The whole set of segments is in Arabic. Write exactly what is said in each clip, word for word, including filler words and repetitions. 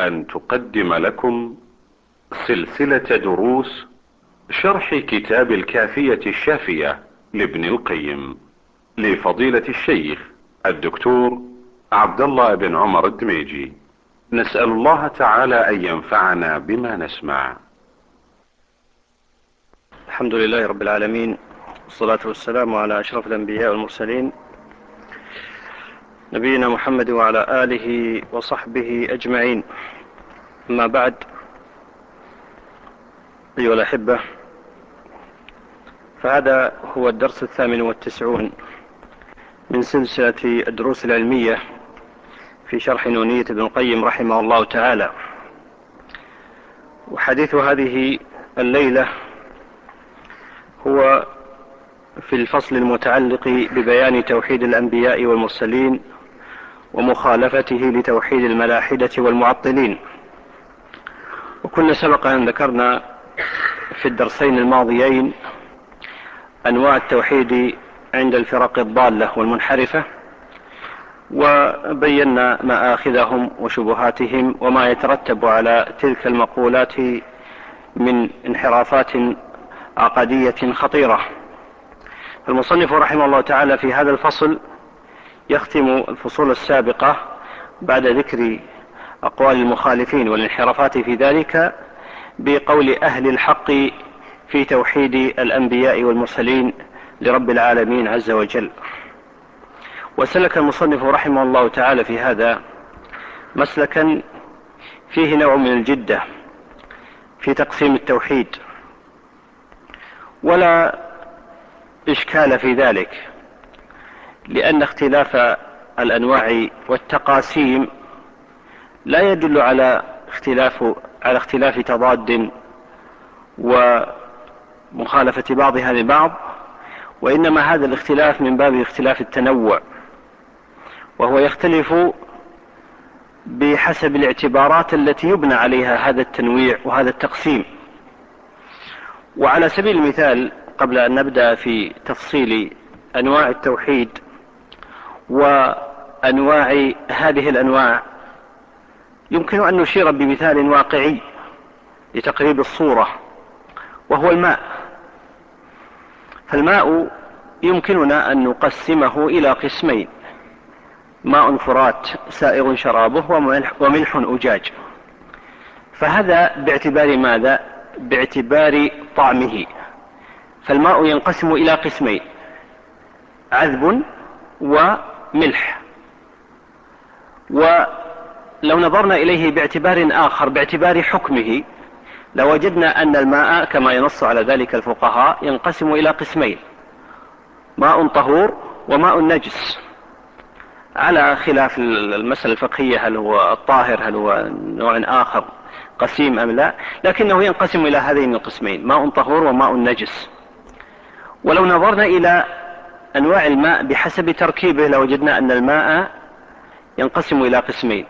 أن تقدم لكم سلسلة دروس شرح كتاب الكافية الشافية لابن القيم لفضيلة الشيخ الدكتور عبد الله بن عمر الدميجي. نسأل الله تعالى أن ينفعنا بما نسمع. الحمد لله رب العالمين، والصلاة والسلام على أشرف الأنبياء والمرسلين، نبينا محمد وعلى آله وصحبه أجمعين. أما بعد، أيها الأحبة، فهذا هو الدرس الثامن والتسعون من سلسلة الدروس العلمية في شرح نونية ابن القيم رحمه الله تعالى. وحديث هذه الليلة هو في الفصل المتعلق ببيان توحيد الأنبياء والمرسلين ومخالفته لتوحيد الملاحدة والمعطلين. وكنا سبق أن ذكرنا في الدرسين الماضيين أنواع التوحيد عند الفرق الضالة والمنحرفة، وبينا مآخذهم وشبهاتهم وما يترتب على تلك المقولات من انحرافات عقدية خطيرة. المصنف رحمه الله تعالى في هذا الفصل يختم الفصول السابقة بعد ذكر أقوال المخالفين والانحرافات في ذلك بقول أهل الحق في توحيد الأنبياء والمرسلين لرب العالمين عز وجل. وسلك المصنف رحمه الله تعالى في هذا مسلكا فيه نوع من الجدة في تقسيم التوحيد، ولا إشكال في ذلك، لأن اختلاف الأنواع والتقاسيم لا يدل على اختلاف على اختلاف تضاد ومخالفة بعضها لبعض، وإنما هذا الاختلاف من باب اختلاف التنوع، وهو يختلف بحسب الاعتبارات التي يبنى عليها هذا التنويع وهذا التقسيم. وعلى سبيل المثال، قبل أن نبدأ في تفصيل أنواع التوحيد وأنواع هذه الأنواع، يمكن أن نشير بمثال واقعي لتقريب الصورة، وهو الماء. فالماء يمكننا أن نقسمه إلى قسمين: ماء فرات سائغ شرابه وملح أجاج. فهذا باعتبار ماذا؟ باعتبار طعمه. فالماء ينقسم إلى قسمين: عذب وملح. ولو نظرنا إليه باعتبار آخر، باعتبار حكمه، لوجدنا أن الماء كما ينص على ذلك الفقهاء ينقسم إلى قسمين: ماء طهور وماء نجس، على خلاف المسألة الفقهية هل هو الطاهر هل هو نوع آخر قسيم أم لا، لكنه ينقسم إلى هذين القسمين: ماء طهور وماء نجس. ولو نظرنا إلى أنواع الماء بحسب تركيبه، لوجدنا أن الماء ينقسم إلى قسمين: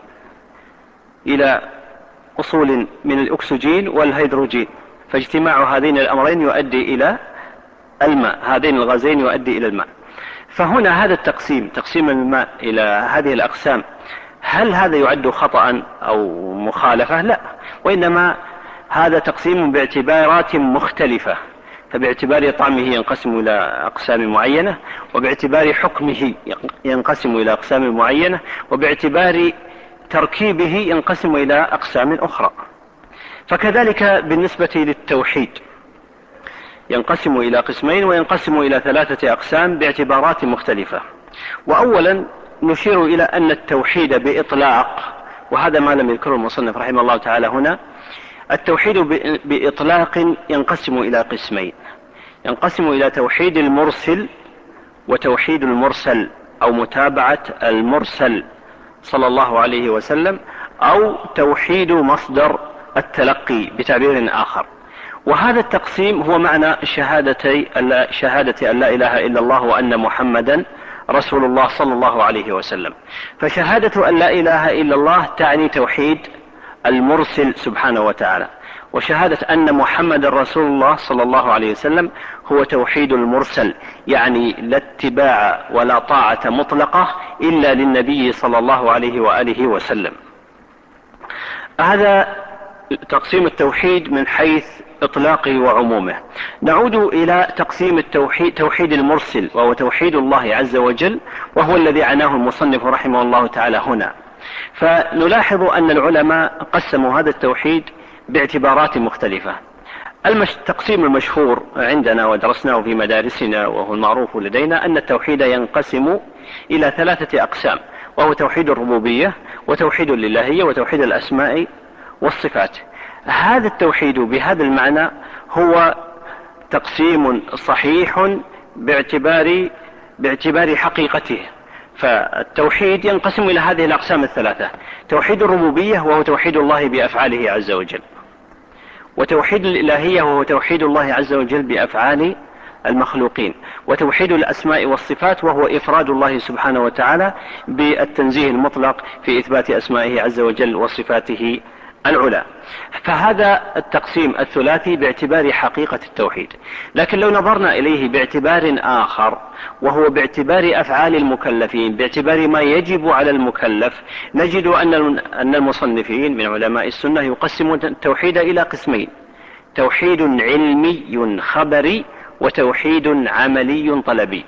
إلى أصول من الأكسجين والهيدروجين، فاجتماع هذين الأمرين يؤدي إلى الماء، هذين الغازين يؤدي إلى الماء. فهنا هذا التقسيم، تقسيم الماء إلى هذه الأقسام، هل هذا يعد خطأ أو مخالفة؟ لا، وإنما هذا تقسيم باعتبارات مختلفة. فباعتبار طعمه ينقسم إلى أقسام معينة، وباعتبار حكمه ينقسم إلى أقسام معينة، وباعتبار تركيبه ينقسم إلى أقسام أخرى. فكذلك بالنسبة للتوحيد ينقسم إلى قسمين وينقسم إلى ثلاثة أقسام باعتبارات مختلفة. وأولا نشير إلى أن التوحيد بإطلاق، وهذا ما لم يذكره المصنف رحمه الله تعالى هنا، التوحيد بإطلاق ينقسم إلى قسمين: ينقسم إلى توحيد المرسل وتوحيد المرسل، أو متابعة المرسل صلى الله عليه وسلم، أو توحيد مصدر التلقي بتعبير آخر. وهذا التقسيم هو معنى شهادتي شهادة أن لا إله إلا الله وأن محمدا رسول الله صلى الله عليه وسلم. فشهادة أن لا إله إلا الله تعني توحيد المرسل سبحانه وتعالى، وشهادة أن محمد رسول الله صلى الله عليه وسلم هو توحيد المرسل، يعني لا اتباع ولا طاعة مطلقة إلا للنبي صلى الله عليه وآله وسلم. هذا تقسيم التوحيد من حيث إطلاقه وعمومه. نعود إلى تقسيم التوحيد، توحيد المرسل وهو توحيد الله عز وجل، وهو الذي عناه المصنف رحمه الله تعالى هنا. فنلاحظ أن العلماء قسموا هذا التوحيد باعتبارات مختلفة. التقسيم المشهور عندنا ودرسناه في مدارسنا وهو المعروف لدينا أن التوحيد ينقسم إلى ثلاثة أقسام، وهو توحيد الربوبية وتوحيد الإلهية وتوحيد الأسماء والصفات. هذا التوحيد بهذا المعنى هو تقسيم صحيح باعتبار باعتبار حقيقته. فالتوحيد ينقسم إلى هذه الأقسام الثلاثة: توحيد الربوبية وهو توحيد الله بأفعاله عز وجل، وتوحيد الإلهية وهو توحيد الله عز وجل بأفعال المخلوقين، وتوحيد الأسماء والصفات وهو إفراد الله سبحانه وتعالى بالتنزيه المطلق في إثبات أسمائه عز وجل وصفاته العلى. فهذا التقسيم الثلاثي باعتبار حقيقة التوحيد. لكن لو نظرنا إليه باعتبار آخر وهو باعتبار أفعال المكلفين، باعتبار ما يجب على المكلف، نجد أن المصنفين من علماء السنة يقسمون التوحيد إلى قسمين: توحيد علمي خبري وتوحيد عملي طلبي.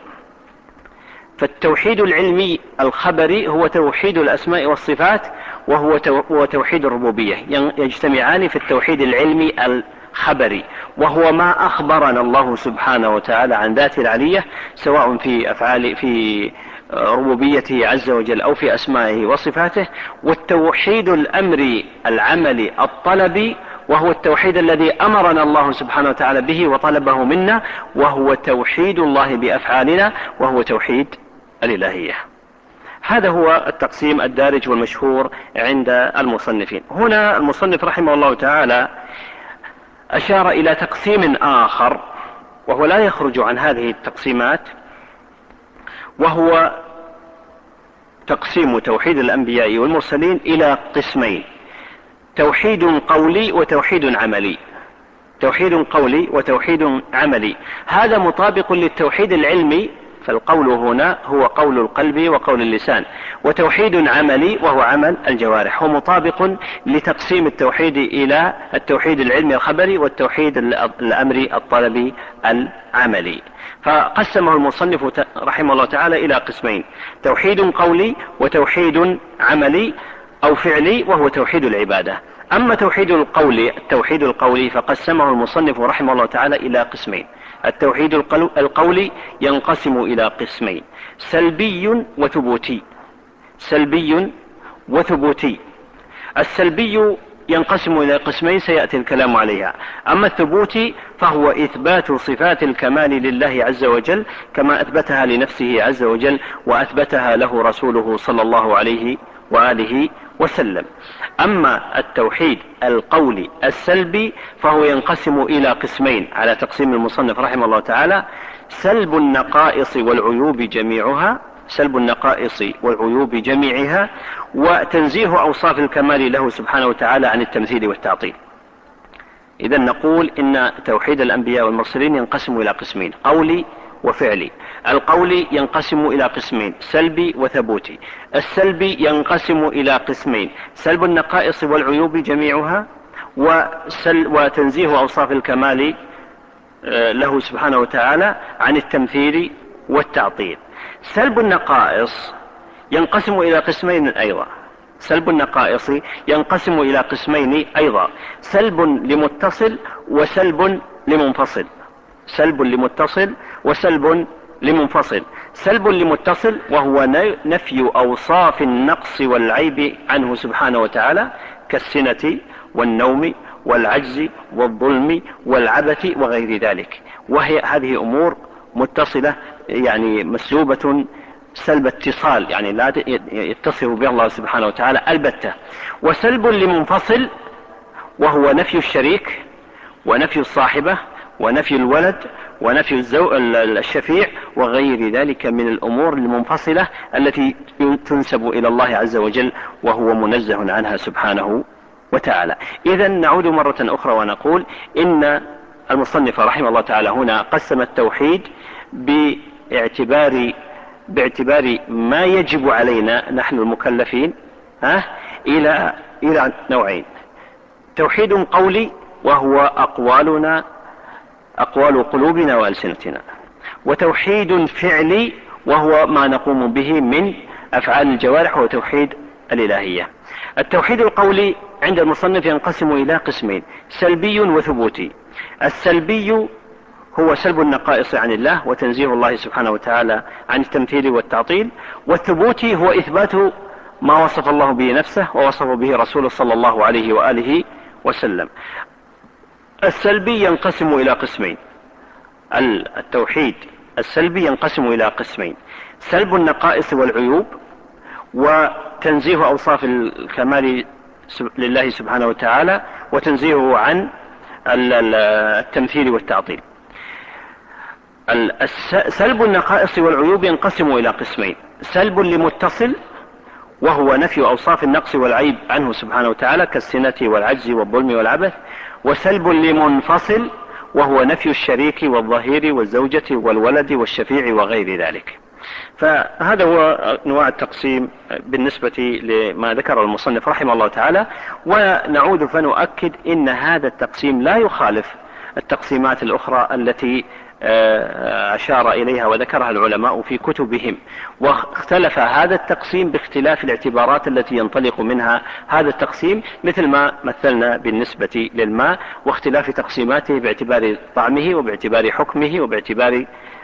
فالتوحيد العلمي الخبري هو توحيد الأسماء والصفات وهو توحيد الربوبية، يجتمعان في التوحيد العلمي الخبري، وهو ما أخبرنا الله سبحانه وتعالى عن ذاته العلية سواء في أفعال في ربوبيته عز وجل أو في أسمائه وصفاته. والتوحيد الأمري العملي الطلبي وهو التوحيد الذي أمرنا الله سبحانه وتعالى به وطلبه منا، وهو توحيد الله بأفعالنا وهو توحيد الإلهية. هذا هو التقسيم الدارج والمشهور عند المصنفين. هنا المصنف رحمه الله تعالى أشار إلى تقسيم آخر وهو لا يخرج عن هذه التقسيمات، وهو تقسيم توحيد الأنبياء والمرسلين إلى قسمين: توحيد قولي وتوحيد عملي. توحيد قولي وتوحيد عملي، هذا مطابق للتوحيد العلمي، فالقول هنا هو قول القلب وقول اللسان، وتوحيد عملي وهو عمل الجوارح، هو مطابق لتقسيم التوحيد إلى التوحيد العلمي الخبري والتوحيد الأمري الطلبي العملي. فقسمه المصنف رحمه الله تعالى إلى قسمين: توحيد قولي وتوحيد عملي أو فعلي وهو توحيد العبادة. أما توحيد القول التوحيد القولي فقسمه المصنف رحمه الله تعالى إلى قسمين: التوحيد القولي ينقسم إلى قسمين: سلبي وثبوتي. سلبي وثبوتي. السلبي ينقسم إلى قسمين سيأتي الكلام عليها. أما الثبوتي فهو إثبات صفات الكمال لله عز وجل كما أثبتها لنفسه عز وجل وأثبتها له رسوله صلى الله عليه وآله وسلم. أما التوحيد القولي السلبي فهو ينقسم إلى قسمين على تقسيم المصنف رحمه الله تعالى: سلب النقائص والعيوب جميعها سلب النقائص والعيوب جميعها وتنزيه أوصاف الكمال له سبحانه وتعالى عن التمثيل والتعطيل. إذن نقول إن توحيد الأنبياء والمرسلين ينقسم إلى قسمين: قولي وفعلي. القولي ينقسم إلى قسمين: سلبي وثبوتي. السلبي ينقسم إلى قسمين: سلب النقائص والعيوب جميعها وسل وتنزيه أوصاف الكمال له سبحانه وتعالى عن التمثيل والتعطيل. سلب النقائص ينقسم إلى قسمين أيضا. سلب النقائص ينقسم إلى قسمين أيضا: سلب لمتصل وسلب لمنفصل. سلب لمتصل وسلب لمنفصل. سلب لمتصل وهو نفي أوصاف النقص والعيب عنه سبحانه وتعالى كالسنة والنوم والعجز والظلم والعبث وغير ذلك، وهي هذه أمور متصلة يعني مسلوبة سلب اتصال، يعني لا يتصف بها الله سبحانه وتعالى البتة. وسلب لمنفصل وهو نفي الشريك ونفي الصاحبة ونفي الولد ونفي الشفيع وغير ذلك من الأمور المنفصلة التي تنسب إلى الله عز وجل وهو منزه عنها سبحانه وتعالى. إذن نعود مرة أخرى ونقول إن المصنف رحمه الله تعالى هنا قسم التوحيد باعتبار باعتبار ما يجب علينا نحن المكلفين ها إلى إلى نوعين: توحيد قولي وهو أقوالنا أقوال قلوبنا وألسنتنا، وتوحيد فعلي وهو ما نقوم به من أفعال الجوارح وتوحيد الإلهية. التوحيد القولي عند المصنف ينقسم إلى قسمين: سلبي وثبوتي. السلبي هو سلب النقائص عن الله وتنزيه الله سبحانه وتعالى عن التمثيل والتعطيل، والثبوتي هو إثبات ما وصف الله به نفسه ووصف به رسوله صلى الله عليه وآله وسلم. السلبي ينقسم إلى قسمين: التوحيد السلبي ينقسم إلى قسمين: سلب النقائص والعيوب وتنزيه أوصاف الكمال لله سبحانه وتعالى وتنزيهه عن التمثيل والتعطيل. سلب النقائص والعيوب ينقسم إلى قسمين: سلب لمتصل وهو نفي أوصاف النقص والعيب عنه سبحانه وتعالى كالسنة والعجز والظلم والعبث، وسلب لمنفصل وهو نفي الشريك والظهير والزوجة والولد والشفيع وغير ذلك. فهذا هو أنواع التقسيم بالنسبة لما ذكر المصنف رحمه الله تعالى. ونعود فنؤكد إن هذا التقسيم لا يخالف التقسيمات الأخرى التي أشار إليها وذكرها العلماء في كتبهم، واختلف هذا التقسيم باختلاف الاعتبارات التي ينطلق منها هذا التقسيم، مثل ما مثلنا بالنسبة للماء واختلاف تقسيماته باعتبار طعمه وباعتبار حكمه وباعتبار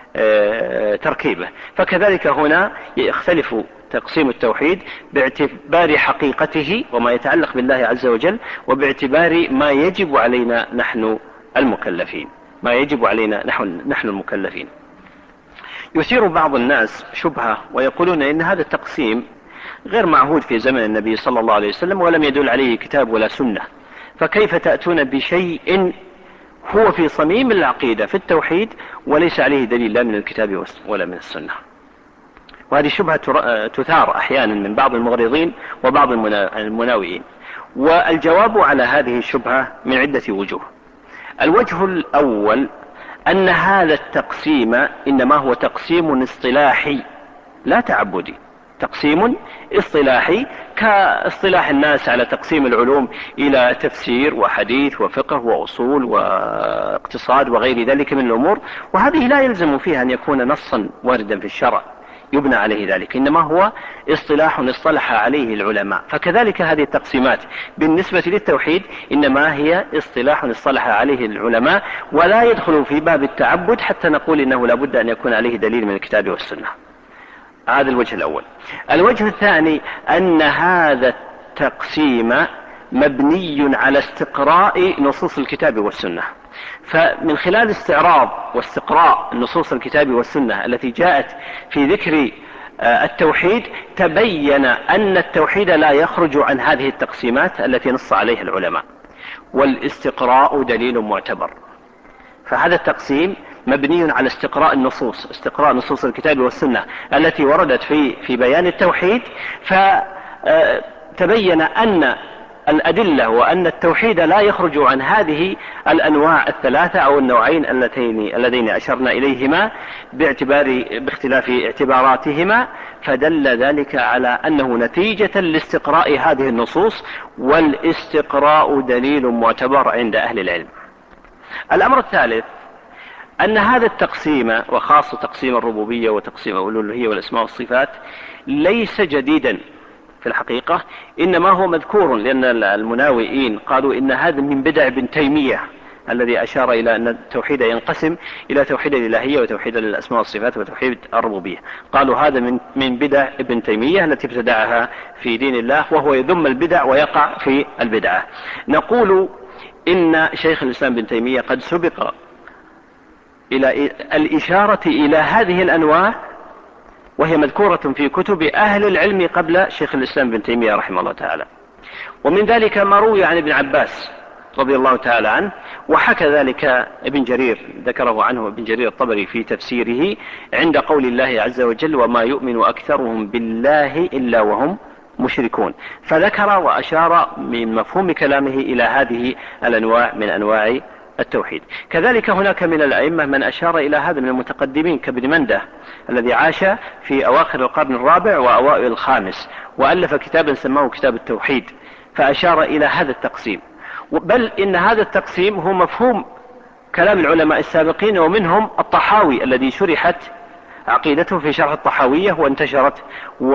تركيبه. فكذلك هنا يختلف تقسيم التوحيد باعتبار حقيقته وما يتعلق بالله عز وجل، وباعتبار ما يجب علينا نحن المكلفين ما يجب علينا نحن, نحن المكلفين. يثير بعض الناس شبهة ويقولون إن هذا التقسيم غير معهود في زمن النبي صلى الله عليه وسلم ولم يدل عليه كتاب ولا سنة، فكيف تأتون بشيء هو في صميم العقيدة في التوحيد وليس عليه دليل لا من الكتاب ولا من السنة؟ وهذه شبهة تثار أحيانا من بعض المغرضين وبعض المناوئين. والجواب على هذه الشبهة من عدة وجوه. الوجه الأول أن هذا التقسيم إنما هو تقسيم اصطلاحي لا تعبدي، تقسيم اصطلاحي كاصطلاح الناس على تقسيم العلوم إلى تفسير وحديث وفقه وأصول واقتصاد وغير ذلك من الأمور، وهذه لا يلزم فيها أن يكون نصا واردا في الشرع يبنى عليه ذلك، إنما هو اصطلاح اصطلح عليه العلماء. فكذلك هذه التقسيمات بالنسبة للتوحيد إنما هي اصطلاح اصطلح عليه العلماء ولا يدخل في باب التعبد حتى نقول إنه لا بد أن يكون عليه دليل من الكتاب والسنة. هذا الوجه الأول. الوجه الثاني أن هذا التقسيم مبني على استقراء نصوص الكتاب والسنة، فمن خلال استعراض واستقراء نصوص الكتاب والسنة التي جاءت في ذكر التوحيد تبين أن التوحيد لا يخرج عن هذه التقسيمات التي نص عليها العلماء، والاستقراء دليل معتبر. فهذا التقسيم مبني على استقراء النصوص استقراء نصوص الكتاب والسنة التي وردت في في بيان التوحيد، فتبين أن الأدلة وأن التوحيد لا يخرج عن هذه الأنواع الثلاثة أو النوعين اللتين اللذين أشرنا إليهما باعتبار باختلاف اعتباراتهما، فدل ذلك على أنه نتيجة لاستقراء هذه النصوص، والاستقراء دليل معتبر عند أهل العلم. الأمر الثالث أن هذا التقسيم وخاصة تقسيم الربوبية وتقسيم الألوهية والأسماء والصفات ليس جديدا في الحقيقة، إنما هو مذكور لأن المناوئين قالوا إن هذا من بدع ابن تيمية الذي أشار إلى أن التوحيد ينقسم إلى توحيد الإلهية وتوحيد الأسماء والصفات وتوحيد الربوبية. قالوا هذا من من بدع ابن تيمية التي ابتدعها في دين الله، وهو يذم البدع ويقع في البدعة. نقول إن شيخ الإسلام ابن تيمية قد سبق إلى الإشارة إلى هذه الأنواع وهي مذكورة في كتب أهل العلم قبل شيخ الإسلام ابن تيمية رحمه الله تعالى. ومن ذلك ما روي عن ابن عباس رضي الله تعالى عنه، وحكى ذلك ابن جرير ذكره عنه ابن جرير الطبري في تفسيره عند قول الله عز وجل: وما يؤمن أكثرهم بالله إلا وهم مشركون، فذكر وأشار من مفهوم كلامه إلى هذه الأنواع من أنواع التوحيد. كذلك هناك من الأئمة من أشار إلى هذا من المتقدمين كابن منده الذي عاش في أواخر القرن الرابع وأوائل الخامس، وألف كتابا سماه كتاب التوحيد، فأشار إلى هذا التقسيم. بل إن هذا التقسيم هو مفهوم كلام العلماء السابقين، ومنهم الطحاوي الذي شرحت عقيدته في شرح الطحاوية وانتشرت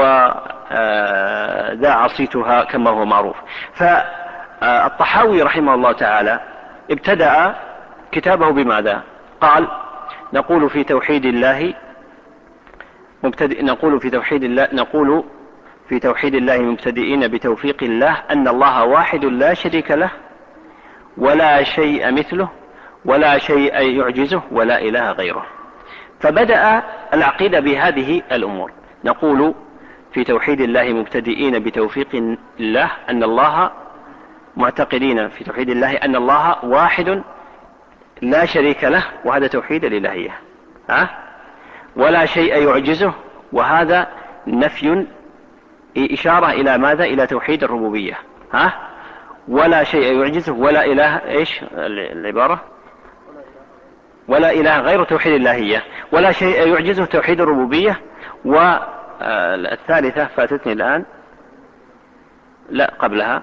وذاع صيتها كما هو معروف. فالطحاوي رحمه الله تعالى ابتدأ كتابه بماذا؟ قال: نقول في توحيد الله مبتدئ نقول في توحيد الله نقول في توحيد الله مبتدئين بتوفيق الله أن الله واحد لا شريك له ولا شيء مثله ولا شيء يعجزه ولا إله غيره. فبدأ العقيدة بهذه الأمور: نقول في توحيد الله مبتدئين بتوفيق الله أن الله معتقدين في توحيد الله أن الله واحد لا شريك له، وهذا توحيد الإلهية، ها؟ ولا شيء يعجزه، وهذا نفي إشارة إلى ماذا؟ إلى توحيد الربوبية، ها؟ ولا شيء يعجزه ولا إله، إيش العبارة؟ ولا إله غير توحيد الإلهية، ولا شيء يعجزه توحيد الربوبية. والثالثة فاتتني الآن، لا قبلها،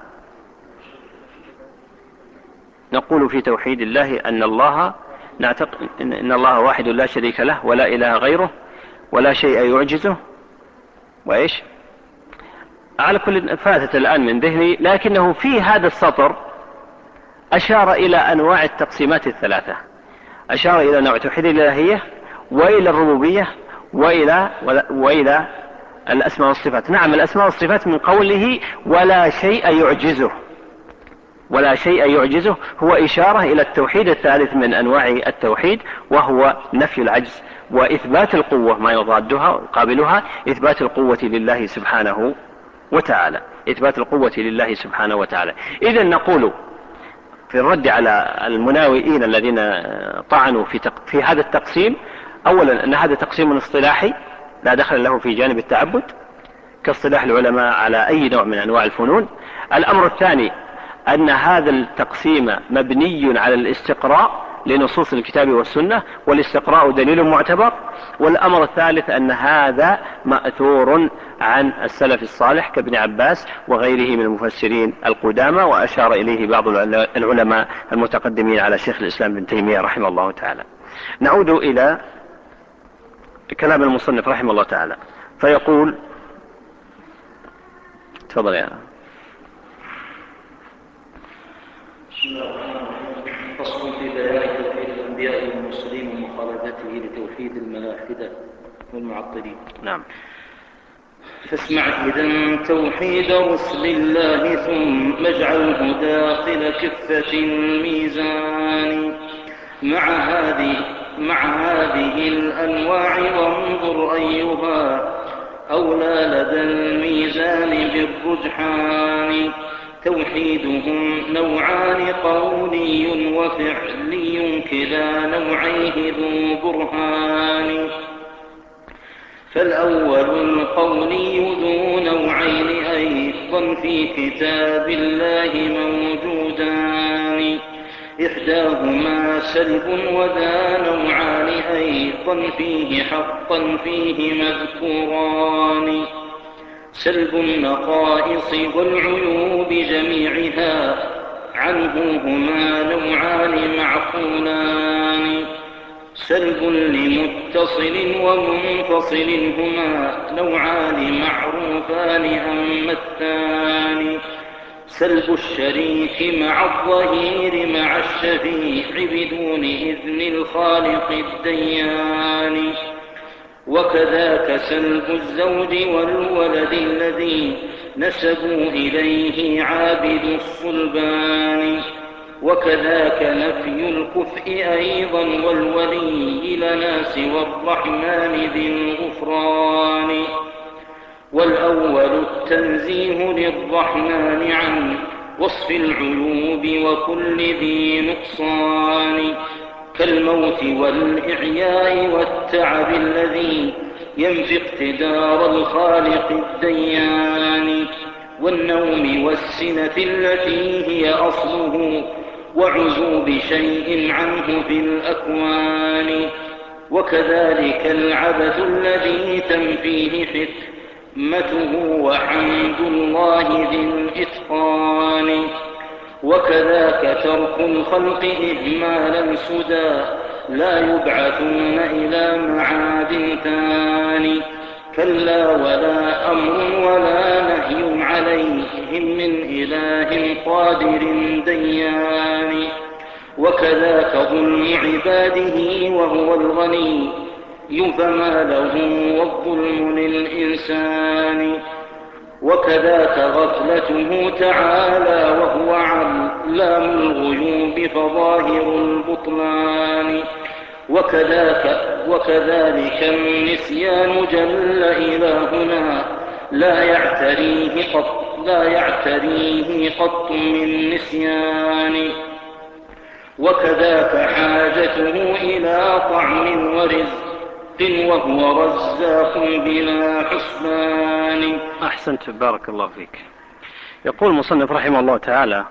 نقول في توحيد الله أن الله نعتقد إن الله واحد لا شريك له ولا إله غيره ولا شيء يعجزه، وإيش على كل فاتت الآن من ذهني، لكنه في هذا السطر أشار إلى أنواع التقسيمات الثلاثة، أشار إلى نوع توحيد الإلهية وإلى الربوبية وإلى وإلى الأسماء والصفات. نعم، الأسماء والصفات من قوله ولا شيء يعجزه، ولا شيء يعجزه هو إشارة إلى التوحيد الثالث من أنواع التوحيد، وهو نفي العجز وإثبات القوة ما يضادها وقابلها، إثبات القوة لله سبحانه وتعالى، إثبات القوة لله سبحانه وتعالى. إذن نقول في الرد على المناوئين الذين طعنوا في, تق... في هذا التقسيم: أولا أن هذا تقسيم اصطلاحي لا دخل له في جانب التعبد كاصطلاح العلماء على أي نوع من أنواع الفنون. الأمر الثاني أن هذا التقسيم مبني على الاستقراء لنصوص الكتاب والسنة، والاستقراء دليل معتبر. والأمر الثالث أن هذا مأثور عن السلف الصالح كابن عباس وغيره من المفسرين القدامى، وأشار إليه بعض العلماء المتقدمين على شيخ الإسلام ابن تيمية رحمه الله تعالى. نعود إلى كلام المصنف رحمه الله تعالى، فيقول: تفضل يا فصل في بيان توحيد الأنبياء والمرسلين ومخالفته لتوحيد الملاحدة والمعطلين. نعم. فاسمع إذن توحيد رسل الله ثم اجعله داخل كفة الميزان مع هذه مع هذه الأنواع، وانظر أيها أولى لدى الميزان بالرجحان. توحيدهم نوعان قولي وفعلي كلا نوعيه ذو برهان. فالأول القولي ذو نوعين أيضا في كتاب الله موجودان، إحداهما سلب وذا نوعان أيضا فيه حقا فيه مذكوران. سلب النقائص والعيوب جميعها عنه هما نوعان معقولان. سلب لمتصل ومنفصل هما نوعان معروفان أما الثاني. سلب الشريك مع الظهير مع الشفيع بدون إذن الخالق الديان. وكذاك سلب الزوج والولد الذي نسبوا إليه عابد الصلبان. وكذاك نفي الكفء أيضا والولي لنا سوى الرحمن ذي الغفران. والأول التنزيه للرحمن عن وصف العيوب وكل ذي نقصان، كالموت والإعياء والتعب الذي ينفي اقتدار الخالق الديان، والنوم والسنة التي هي أصله وعزوب شيء عنه في الأكوان. وكذلك العبث الذي تنفيه حكمته وحمد الله ذي الإتقان. وكذاك ترك الخلق إهمالا سدى لا يبعثون إلى معاد ثاني كلا ولا أمر ولا نهي عليهم من إله قادر ديان وكذاك ظلم عباده وهو الغني فما له والظلم للإنسان وكذاك غفلته تعالى وهو علام الغيوب فظاهر البطلان وكذاك وكذلك النسيان جل إلهنا لا يعتريه قط لا يعتريه قط من نسيان وكذاك حاجته إلى طعم ورزق وهو رزاق بلا حسبان. أحسنت بارك الله فيك. يقول المصنف رحمه الله تعالى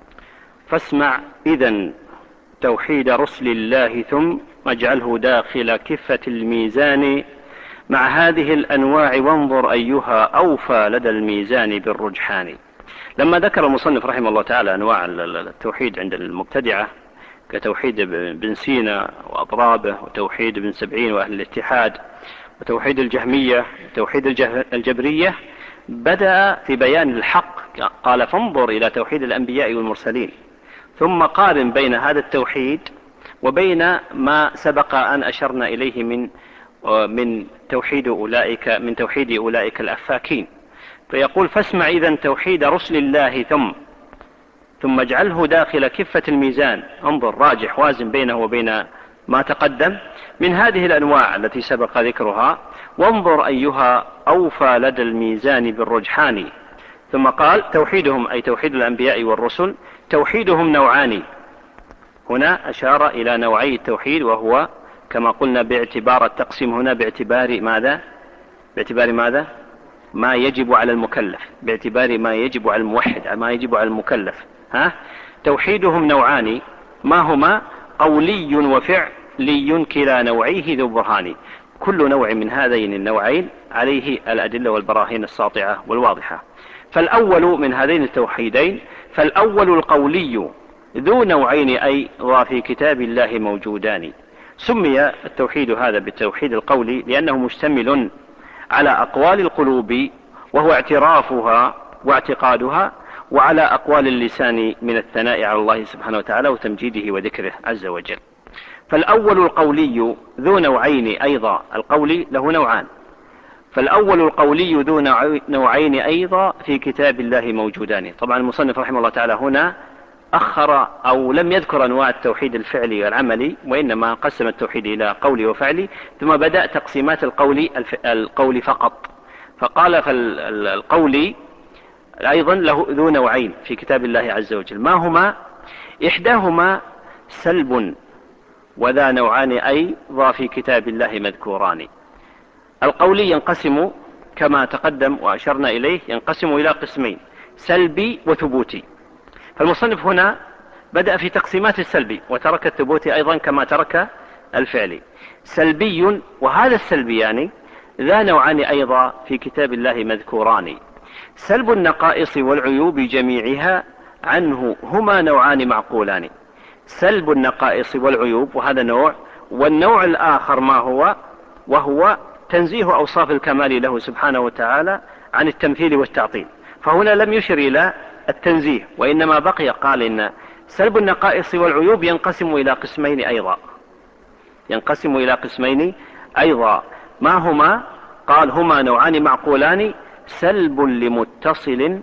فاسمع إذن توحيد رسل الله ثم اجعله داخل كفة الميزان مع هذه الأنواع وانظر أيها أوفى لدى الميزان بالرجحان. لما ذكر المصنف رحمه الله تعالى أنواع التوحيد عند المبتدعة كتوحيد ابن سينا وأضرابه وتوحيد ابن سبعين وأهل الاتحاد وتوحيد الجهمية وتوحيد الجبرية بدأ في بيان الحق قال فانظر إلى توحيد الأنبياء والمرسلين ثم قارن بين هذا التوحيد وبين ما سبق أن أشرنا إليه من من توحيد أولئك من توحيد أولئك الأفاكين. فيقول فاسمع إذن توحيد رسل الله ثم ثم اجعله داخل كفة الميزان انظر راجح وازن بينه وبين ما تقدم من هذه الأنواع التي سبق ذكرها وانظر أيها أوفى لدى الميزان بالرجحان. ثم قال توحيدهم أي توحيد الأنبياء والرسل توحيدهم نوعان. هنا أشار إلى نوعي التوحيد وهو كما قلنا باعتبار التقسيم هنا باعتبار ماذا باعتبار ماذا ما يجب على المكلف باعتبار ما يجب على الموحد ما يجب على المكلف. ها توحيدهم نوعان ما هما قولي وفعلي كلا نوعيه ذو برهان. كل نوع من هذين النوعين عليه الأدلة والبراهين الساطعة والواضحة. فالأول من هذين التوحيدين فالأول القولي ذو نوعين أي وفي كتاب الله موجودان. سمي التوحيد هذا بالتوحيد القولي لأنه مشتمل على أقوال القلوب وهو اعترافها واعتقادها وعلى أقوال اللسان من الثناء على الله سبحانه وتعالى وتمجيده وذكره عز وجل. فالأول القولي ذو نوعين أيضا القولي له نوعان فالأول القولي ذو نوعين أيضا في كتاب الله موجودان. طبعا المصنف رحمه الله تعالى هنا أخر أو لم يذكر أنواع التوحيد الفعلي والعملي وإنما قسم التوحيد إلى قولي وفعلي ثم بدأ تقسيمات القولي القولي فقط فقال فالقولي أيضا له ذو نوعين في كتاب الله عز وجل ما هما إحداهما سلب وذا نوعان أيضا في كتاب الله مذكوران. القولي ينقسم كما تقدم وأشرنا إليه ينقسم إلى قسمين سلبي وثبوتي. فالمصنف هنا بدأ في تقسيمات السلبي وترك الثبوتي أيضا كما ترك الفعلي. سلبي وهذا السلبي يعني ذا نوعان أيضا في كتاب الله مذكوران. سلب النقائص والعيوب جميعها عنه هما نوعان معقولان. سلب النقائص والعيوب وهذا نوع والنوع الآخر ما هو وهو تنزيه أوصاف الكمال له سبحانه وتعالى عن التمثيل والتعطيل. فهنا لم يشر إلى التنزيه وإنما بقي قال إن سلب النقائص والعيوب ينقسم إلى قسمين أيضا ينقسم إلى قسمين أيضا ما هما قال هما نوعان معقولان سلب لمتصل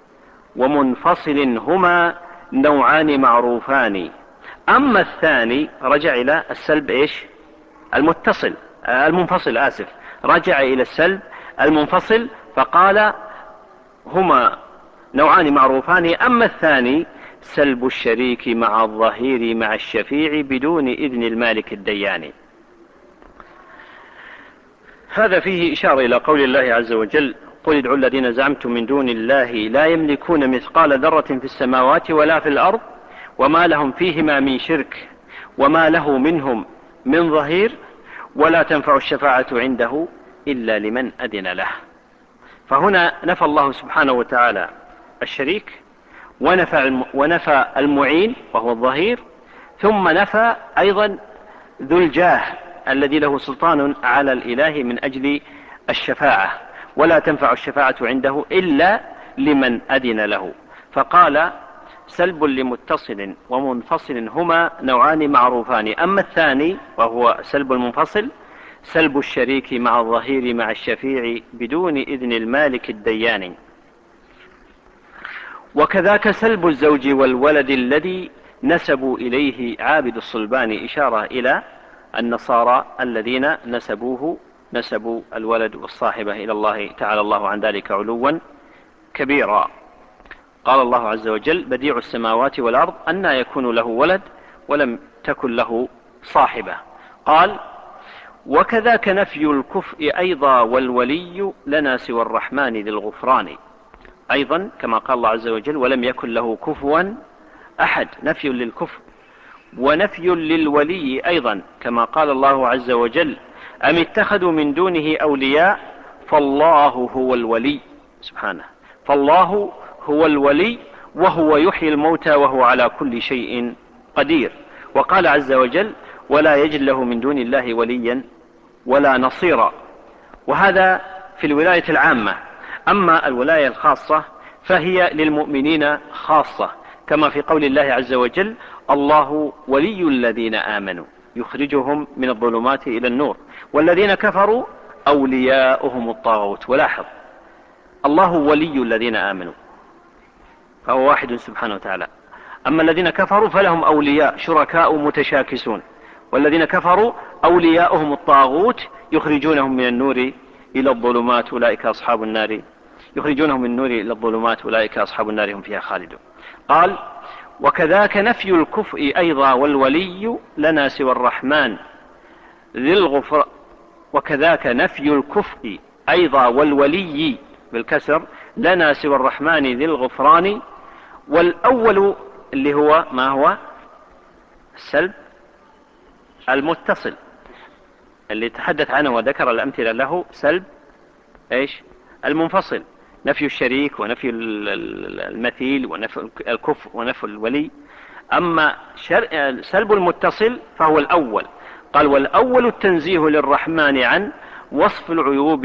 ومنفصل هما نوعان معروفان. أما الثاني رجع إلى السلب إيش المتصل المنفصل آسف رجع إلى السلب المنفصل فقال هما نوعان معروفان. أما الثاني سلب الشريك مع الظهير مع الشفيع بدون إذن المالك الديان. هذا فيه إشارة إلى قول الله عز وجل قل ادعوا الذين زعمتم من دون الله لا يملكون مثقال ذرة في السماوات ولا في الأرض وما لهم فيهما من شرك وما له منهم من ظهير ولا تنفع الشفاعة عنده إلا لمن أذن له. فهنا نفى الله سبحانه وتعالى الشريك ونفى, ونفى المعين وهو الظهير، ثم نفى أيضا ذو الجاه الذي له سلطان على الإله من أجل الشفاعة، ولا تنفع الشفاعة عنده إلا لمن أذن له. فقال سلب لمتصل ومنفصل هما نوعان معروفان، أما الثاني وهو سلب المنفصل سلب الشريك مع الظهير مع الشفيع بدون إذن المالك الديان. وكذاك سلب الزوج والولد الذي نسبوا إليه عابد الصلبان، إشارة إلى النصارى الذين نسبوه نسبوا الولد والصاحبة إلى الله تعالى الله عن ذلك علوا كبيرا. قال الله عز وجل بديع السماوات والأرض أنى يكون له ولد ولم تكن له صاحبة. قال وكذاك نفي الكفء أيضا والولي لنا سوى الرحمن ذي الغفران، أيضا كما قال الله عز وجل ولم يكن له كفوا أحد، نفي للكفء. ونفي للولي أيضا كما قال الله عز وجل أم اتخذوا من دونه أولياء فالله هو الولي، سبحانه، فالله هو الولي وهو يحيي الموتى وهو على كل شيء قدير. وقال عز وجل ولا يجد له من دون الله وليا ولا نصيرا. وهذا في الولاية العامة. أما الولاية الخاصة فهي للمؤمنين خاصة، كما في قول الله عز وجل الله ولي الذين آمنوا يخرجهم من الظلمات إلى النور والذين كفروا أولياؤهم الطاغوت. ولاحظ الله ولي الذين آمنوا فهو واحد سبحانه وتعالى، أما الذين كفروا فلهم أولياء شركاء متشاكسون، والذين كفروا أولياؤهم الطاغوت يخرجونهم من النور إلى الظلمات أولئك أصحاب النار يخرجونهم من النور إلى الظلمات أولئك أصحاب النار هم فيها خالدون. قال وكذاك نفي الكفء أيضا والولي لنا سوى الرحمن ذي الغفر وكذاك نفي الكفء أيضا والولي بالكسر لنا سوى الرحمن ذي الغفران. والأول اللي هو ما هو السلب المتصل اللي تحدث عنه وذكر الأمثلة له، سلب إيش المنفصل، نفي الشريك ونفي المثيل ونفي الكفء ونفي الولي. أما سلب المتصل فهو الأول. قال والأول التنزيه للرحمن عن وصف العيوب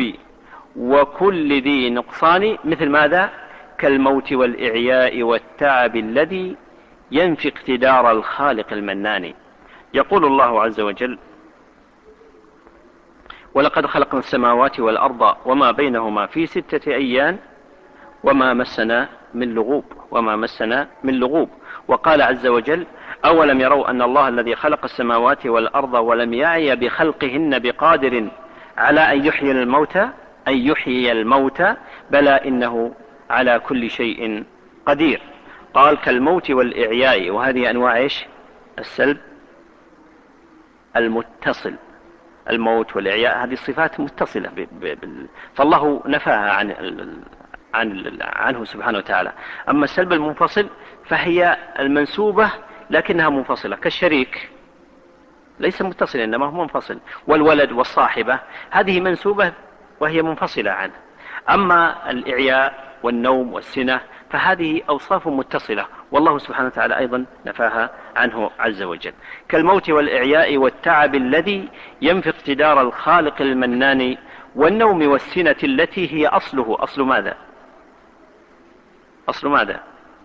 وكل ذي نقصان، مثل ماذا؟ كالموت والإعياء والتعب الذي ينفي اقتدار الخالق المنان. يقول الله عز وجل ولقد خلقنا السماوات والأرض وما بينهما في ستة أيام وما مسنا من لغوب وما مسنا من لغوب. وقال عز وجل أولم يروا أن الله الذي خلق السماوات والأرض ولم يعي بخلقهن بقادر على أن يحيي الموتى أن يحيي الموتى بلى إنه على كل شيء قدير. قال كالموت والإعياء، وهذه أنواع إيش؟ السلب المتصل، الموت والإعياء هذه الصفات متصلة ب... ب... ب... فالله نفاها عن عن عنه سبحانه وتعالى. أما السلب المنفصل فهي المنسوبة لكنها منفصلة، كالشريك ليس متصلا إنما هو منفصل، والولد والصاحبة هذه منسوبة وهي منفصلة عنه. أما الإعياء والنوم والسنة فهذه أوصاف متصلة والله سبحانه وتعالى أيضا نفاها عنه عز وجل. كالموت والإعياء والتعب الذي ينفي اقتدار الخالق المنان والنوم والسنة التي هي أصله أصل ماذا؟ أصل ماذا؟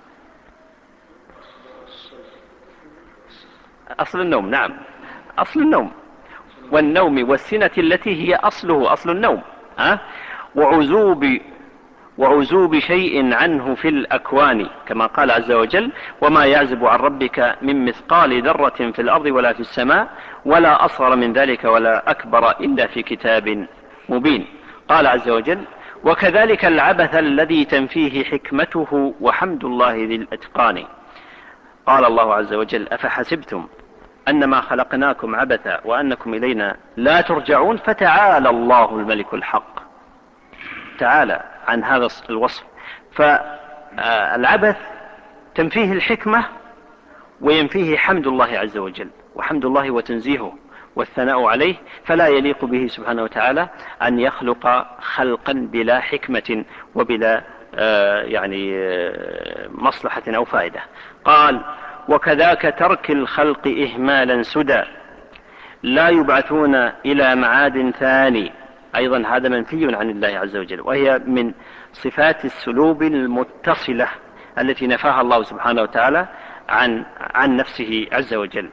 أصل النوم، نعم أصل النوم. والنوم والسنة التي هي أصله أصل النوم، ها؟ وعزوب وعزوب شيء عنه في الأكوان كما قال عز وجل وما يعزب عن ربك من مثقال ذرة في الأرض ولا في السماء ولا أصغر من ذلك ولا أكبر إلا في كتاب مبين. قال عز وجل وكذلك العبث الذي تنفيه حكمته وحمد الله ذي الأتقان. قال الله عز وجل أفحسبتم أنما خلقناكم عبثا وأنكم إلينا لا ترجعون فتعالى الله الملك الحق. تعالى عن هذا الوصف. فالعبث تنفيه الحكمة وينفيه حمد الله عز وجل، وحمد الله وتنزيهه والثناء عليه، فلا يليق به سبحانه وتعالى أن يخلق خلقا بلا حكمة وبلا يعني مصلحة أو فائدة. قال: وكذاك ترك الخلق إهمالا سدى لا يبعثون إلى معاد ثاني، أيضا هذا منفي عن الله عز وجل، وهي من صفات السلوب المتصلة التي نفاها الله سبحانه وتعالى عن عن نفسه عز وجل،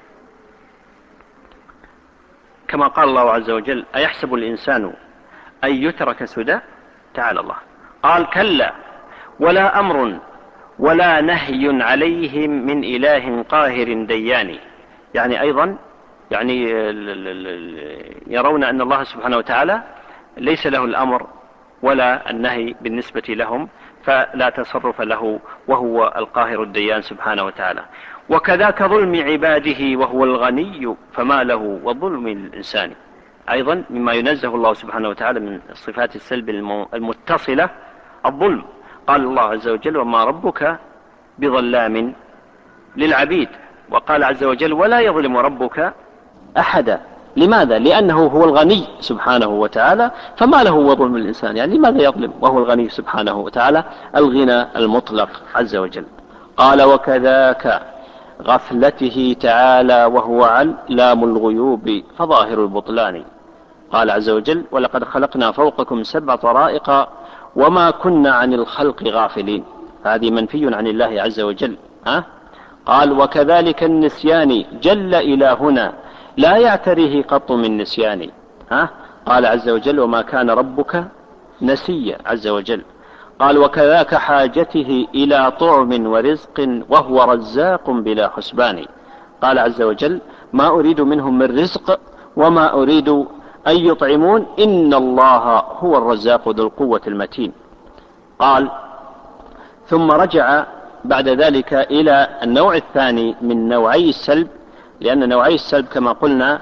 كما قال الله عز وجل: أيحسب الإنسان أن يترك سدى؟ تعالى الله. قال: كلا ولا أمر ولا نهي عليهم من إله قاهر ديان. يعني أيضا يعني يرون أن الله سبحانه وتعالى ليس له الأمر ولا النهي بالنسبة لهم، فلا تصرف له، وهو القاهر الديان سبحانه وتعالى. وكذاك ظلم عباده وهو الغني فما له وظلم الإنسان، أيضا مما ينزه الله سبحانه وتعالى من صفات السلب المتصلة الظلم. قال الله عز وجل: وما ربك بظلام للعبيد. وقال عز وجل: ولا يظلم ربك أحدا. لماذا؟ لأنه هو الغني سبحانه وتعالى، فما له وظلم الإنسان، يعني لماذا يظلم وهو الغني سبحانه وتعالى الغنى المطلق عز وجل. قال: وكذاك غفلته تعالى وهو علام الغيوب فظاهر البطلان. قال عز وجل: ولقد خلقنا فوقكم سبع طرائق وما كنا عن الخلق غافلين. هذه منفي عن الله عز وجل. ها؟ قال: وكذلك النسيان جل إلهنا لا يعتريه قط من نسيان. ها؟ قال عز وجل: وما كان ربك نسيا عز وجل. قال: وكذاك حاجته إلى طعم ورزق وهو رزاق بلا حسبان. قال عز وجل: ما أريد منهم من رزق وما أريد أن يطعمون إن الله هو الرزاق ذو القوة المتين. قال: ثم رجع بعد ذلك إلى النوع الثاني من نوعي السلب، لأن نوعي السلب كما قلنا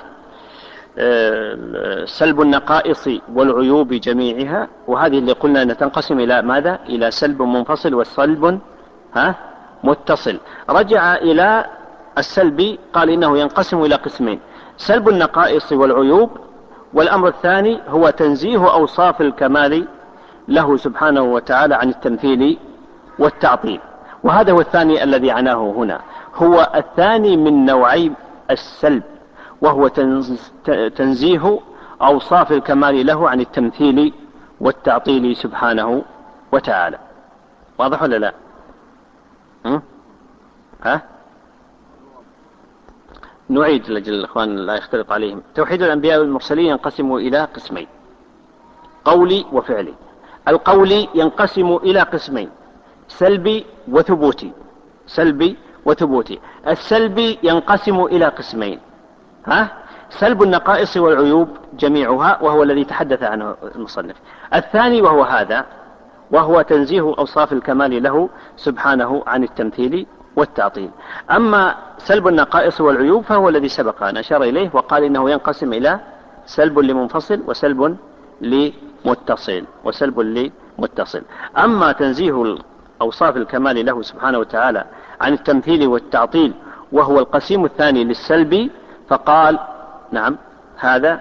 سلب النقائص والعيوب جميعها، وهذه اللي قلنا أن تنقسم إلى ماذا؟ إلى سلب منفصل وسلب ها متصل. رجع إلى السلب، قال إنه ينقسم إلى قسمين: سلب النقائص والعيوب، والأمر الثاني هو تنزيه أوصاف الكمال له سبحانه وتعالى عن التمثيل والتعطيل. وهذا هو الثاني الذي عناه هنا، هو الثاني من نوعي السلب، وهو تنزيه أوصاف الكمال له عن التمثيل والتعطيل سبحانه وتعالى. واضح ولا لا؟ ها؟ نعيد لأجل الأخوان لا يختلط عليهم. توحيد الأنبياء والمرسلين ينقسم إلى قسمين: قولي وفعلي. القولي ينقسم إلى قسمين: سلبي وثبوتي. سلبي وثبوتي. السلبي ينقسم إلى قسمين: ها؟ سلب النقائص والعيوب جميعها، وهو الذي تحدث عنه المصنف. الثاني وهو هذا، وهو تنزيه أوصاف الكمال له سبحانه عن التمثيل والتعطيل. أما سلب النقائص والعيوب فهو الذي سبق أن أشار إليه وقال إنه ينقسم إلى سلب لمنفصل وسلب لمتصل وسلب لمتصل. أما تنزيه أوصاف الكمال له سبحانه وتعالى عن التمثيل والتعطيل، وهو القسيم الثاني للسلب، فقال: نعم هذا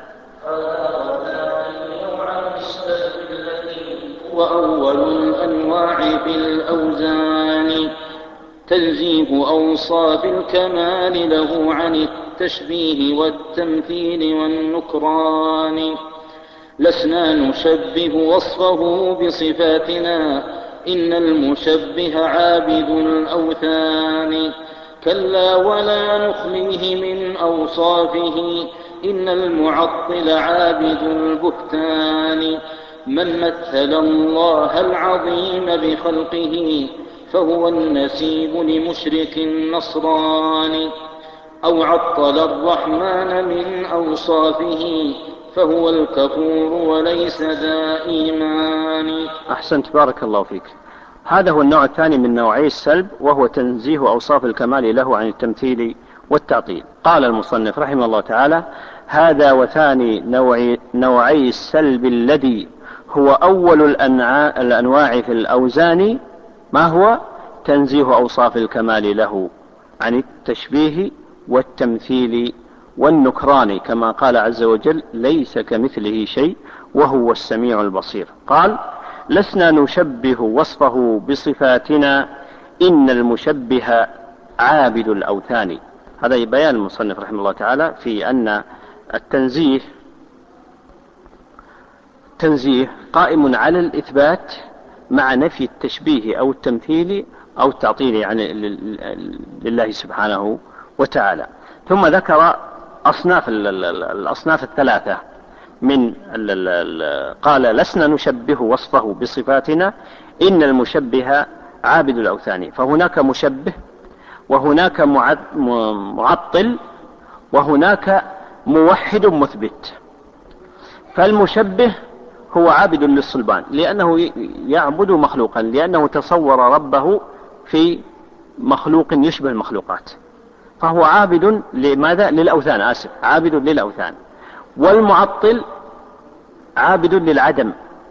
وأول الأنواع بالأوزان تنزيه أوصاف الكمال له عن التشبيه والتمثيل والنكران. لسنا نشبه وصفه بصفاتنا إن المشبه عابد الأوثان. كلا ولا نخليه من أوصافه إن المعطل عابد البهتان. من مثل الله العظيم بخلقه فهو النسيب لمشرك النصران. أو عطل الرحمن من أوصافه فهو الكفور وليس ذا إيمان. أحسنت، بارك الله فيك. هذا هو النوع الثاني من نوعي السلب، وهو تنزيه أوصاف الكمال له عن التمثيل والتعطيل. قال المصنف رحمه الله تعالى: هذا وثاني نوعي, نوعي السلب الذي هو أول الأنواع في الأوزان ما هو؟ تنزيه أوصاف الكمال له عن التشبيه والتمثيل والنكران، كما قال عز وجل: ليس كمثله شيء وهو السميع البصير. قال: لسنا نشبه وصفه بصفاتنا إن المشبه عابد الأوثان. هذا بيان المصنف رحمه الله تعالى في أن التنزيه تنزيه قائم على الإثبات مع نفي التشبيه أو التمثيل أو التعطيل يعني لله سبحانه وتعالى. ثم ذكر أصناف الأصناف الثلاثة من قال لسنا نشبه وصفه بصفاتنا إن المشبه عابد الأوثان. فهناك مشبه وهناك معطل وهناك موحد مثبت. فالمشبه هو عابد للصلبان لأنه يعبد مخلوقا، لأنه تصور ربه في مخلوق يشبه المخلوقات، فهو عابد لماذا؟ للأوثان، آسف عابد للأوثان. والمعطل عابد للعدم،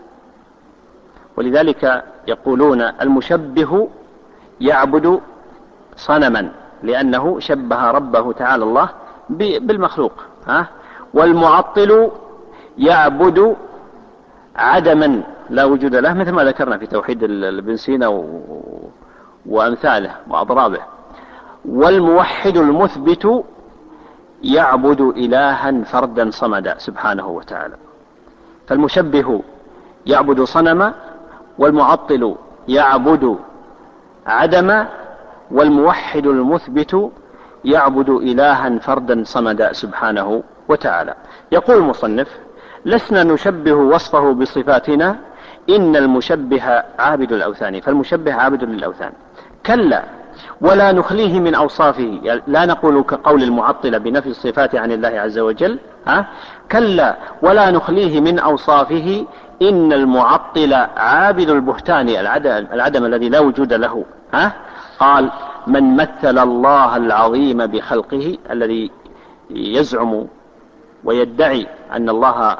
ولذلك يقولون المشبه يعبد صنما لأنه شبه ربه تعالى الله بالمخلوق، ها؟ والمعطل يعبد عدما لا وجود له، مثل ما ذكرنا في توحيد ابن سينا وأمثاله وأضرابه. والموحد المثبت يعبد إلها فردا صمدا سبحانه وتعالى. فالمشبه يعبد صنما، والمعطل يعبد عدما، والموحد المثبت يعبد إلها فردا صمدا سبحانه وتعالى. يقول المصنف لسنا نشبه وصفه بصفاتنا إن المشبه عابد الأوثان. فالمشبه عابد للأوثان، كلا ولا نخليه من أوصافه، يعني لا نقول كقول المعطلة بنفي الصفات عن الله عز وجل، ها؟ كلا ولا نخليه من أوصافه إن المعطل عابد البهتان، العدم, العدم الذي لا وجود له، ها؟ قال من مثل الله العظيم بخلقه، الذي يزعم ويدعي أن الله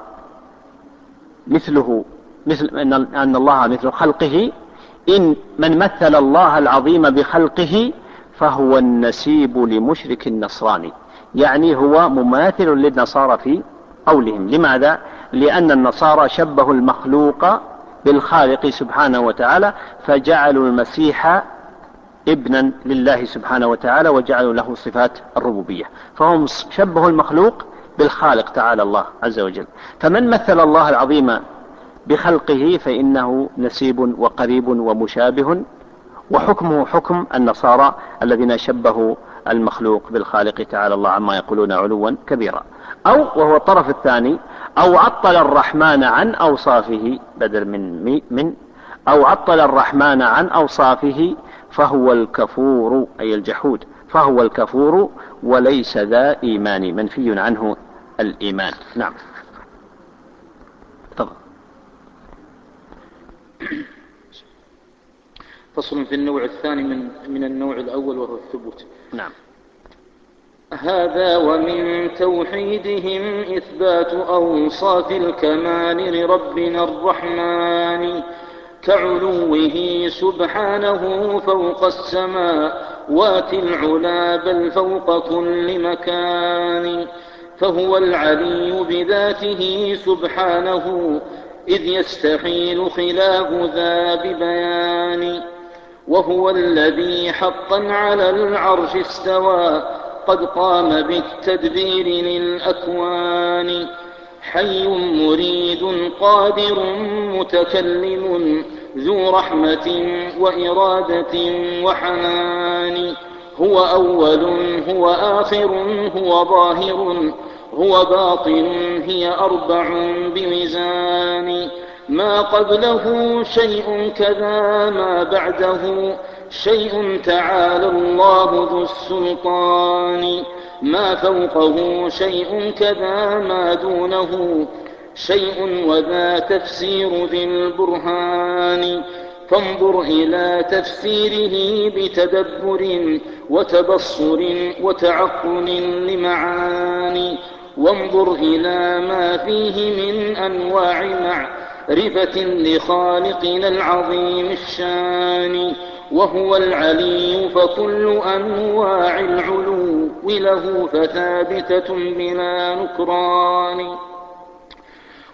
مثله مثل أن الله مثل خلقه، إن من مثل الله العظيم بخلقه فهو النسيب لمشرك النصراني، يعني هو مماثل للنصارى في قولهم. لماذا؟ لأن النصارى شبهوا المخلوق بالخالق سبحانه وتعالى، فجعلوا المسيح ابنا لله سبحانه وتعالى وجعلوا له صفات الربوبية، فهم شبهوا المخلوق بالخالق تعالى الله عز وجل. فمن مثل الله العظيم بخلقه فإنه نسيب وقريب ومشابه، وحكمه حكم النصارى الذين شبهوا المخلوق بالخالق تعالى الله عما يقولون علوا كبيرا. أو وهو الطرف الثاني، أو عطل الرحمن عن أوصافه بدل من من أو عطل الرحمن عن أوصافه فهو الكفور، أي الجحود، فهو الكفور وليس ذا إيمان، منفي عنه الإيمان. نعم. تفضل. فصل في النوع الثاني من من النوع الأول وهو الثبوت. نعم. هذا ومن توحيدهم إثبات أوصاف الكمال لربنا الرحمن، كعلوه سبحانه فوق السماوات العلا بل فوق كل مكان، فهو العلي بذاته سبحانه إذ يستحيل خلاف ذا ببيان، وهو الذي حقا على العرش استوى قد قام بالتدبير للأكوان، حي مريد قادر متكلم ذو رحمة وإرادة وحنان، هو أول هو آخر هو ظاهر هو باطن هي أربع بميزان، ما قبله شيء كذا ما بعده شيء تعالى الله ذو السلطان، ما فوقه شيء كذا ما دونه شيء وذا تفسير ذي البرهان، فانظر إلى تفسيره بتدبر وتبصر وتعقل لمعاني، وانظر إلى ما فيه من أنواع معرفة لخالقنا العظيم الشان، وهو العلي فكل أنواع العلو له فثابتة بلا نكران،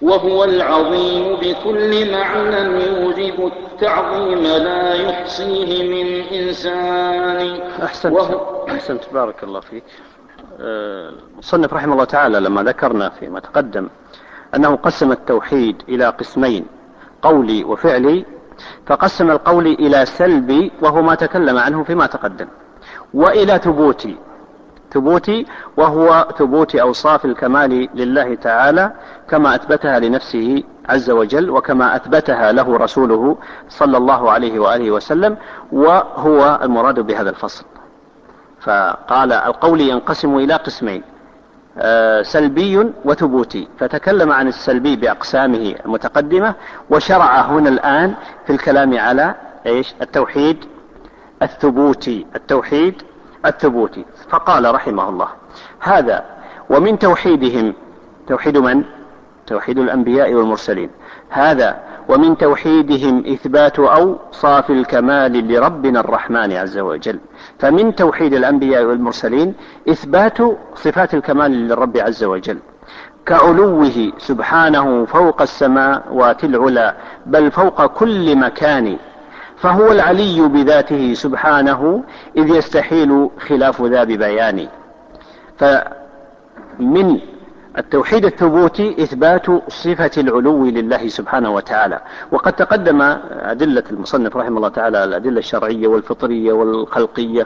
وهو العظيم بكل معنى يوجب التعظيم لا يحصيه من إنسان. أحسنت, أحسنت بارك الله فيك. المصنف رحمه الله تعالى لما ذكرنا فيما تقدم أنه قسم التوحيد إلى قسمين، قولي وفعلي، فقسم القولي إلى سلبي وهو ما تكلم عنه فيما تقدم، وإلى ثبوتي ثبوتي وهو ثبوت أوصاف الكمال لله تعالى كما أثبتها لنفسه عز وجل وكما أثبتها له رسوله صلى الله عليه وآله وسلم، وهو المراد بهذا الفصل. فقال القول ينقسم إلى قسمين، سلبي وثبوتي، فتكلم عن السلبي بأقسامه المتقدمة، وشرع هنا الآن في الكلام على إيش؟ التوحيد الثبوتي التوحيد الثبوتي. فقال رحمه الله: هذا ومن توحيدهم، توحيد من؟ توحيد الأنبياء والمرسلين. هذا ومن توحيدهم إثبات أوصاف الكمال لربنا الرحمن عز وجل. فمن توحيد الأنبياء والمرسلين إثبات صفات الكمال للرب عز وجل، كعلوه سبحانه فوق السماوات العلى بل فوق كل مكان، فهو العلي بذاته سبحانه إذ يستحيل خلاف ذا ببيان. فمن التوحيد الثبوتي إثبات صفة العلو لله سبحانه وتعالى، وقد تقدم أدلة المصنف رحمه الله تعالى، الأدلة الشرعية والفطرية والخلقية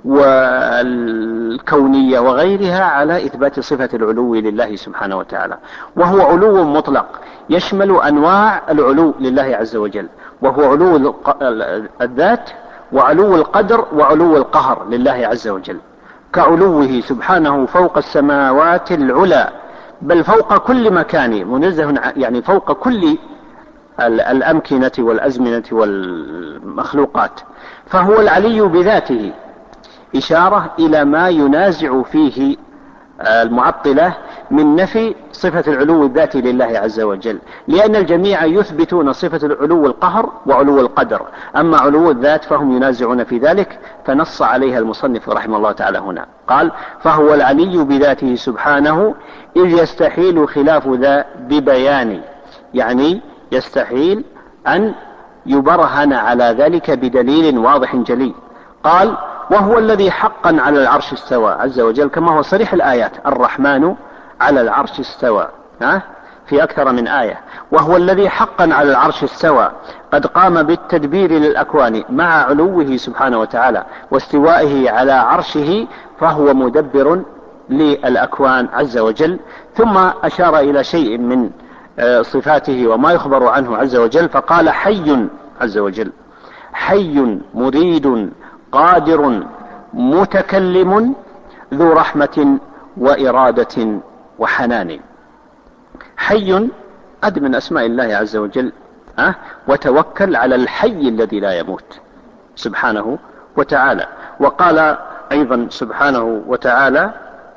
والكونية وغيرها على إثبات صفة العلو لله سبحانه وتعالى، وهو علو مطلق يشمل أنواع العلو لله عز وجل، وهو علو الذات وعلو القدر وعلو القهر لله عز وجل، كعلوه سبحانه فوق السماوات العلى بل فوق كل مكان، منزه يعني فوق كل الأمكنة والأزمنة والمخلوقات، فهو العلي بذاته، إشارة إلى ما ينازع فيه المعطلة من نفي صفة العلو الذاتي لله عز وجل، لأن الجميع يثبتون صفة العلو القهر وعلو القدر، أما علو الذات فهم ينازعون في ذلك، فنص عليها المصنف رحمه الله تعالى هنا. قال: فهو العلي بذاته سبحانه إذ يستحيل خلاف ذا ببيان، يعني يستحيل أن يبرهن على ذلك بدليل واضح جلي. قال: وهو الذي حقا على العرش استوى عز وجل، كما هو صريح الآيات: الرحمن على العرش استوى، ها؟ في أكثر من آية. وهو الذي حقا على العرش استوى قد قام بالتدبير للأكوان مع علوه سبحانه وتعالى واستوائه على عرشه، فهو مدبر للأكوان عز وجل. ثم أشار إلى شيء من صفاته وما يخبر عنه عز وجل، فقال: حي عز وجل، حي مريد قادر متكلم ذو رحمة وإرادة وحنان. حي قد من أسماء الله عز وجل، أه؟ وتوكل على الحي الذي لا يموت سبحانه وتعالى. وقال أيضا سبحانه وتعالى: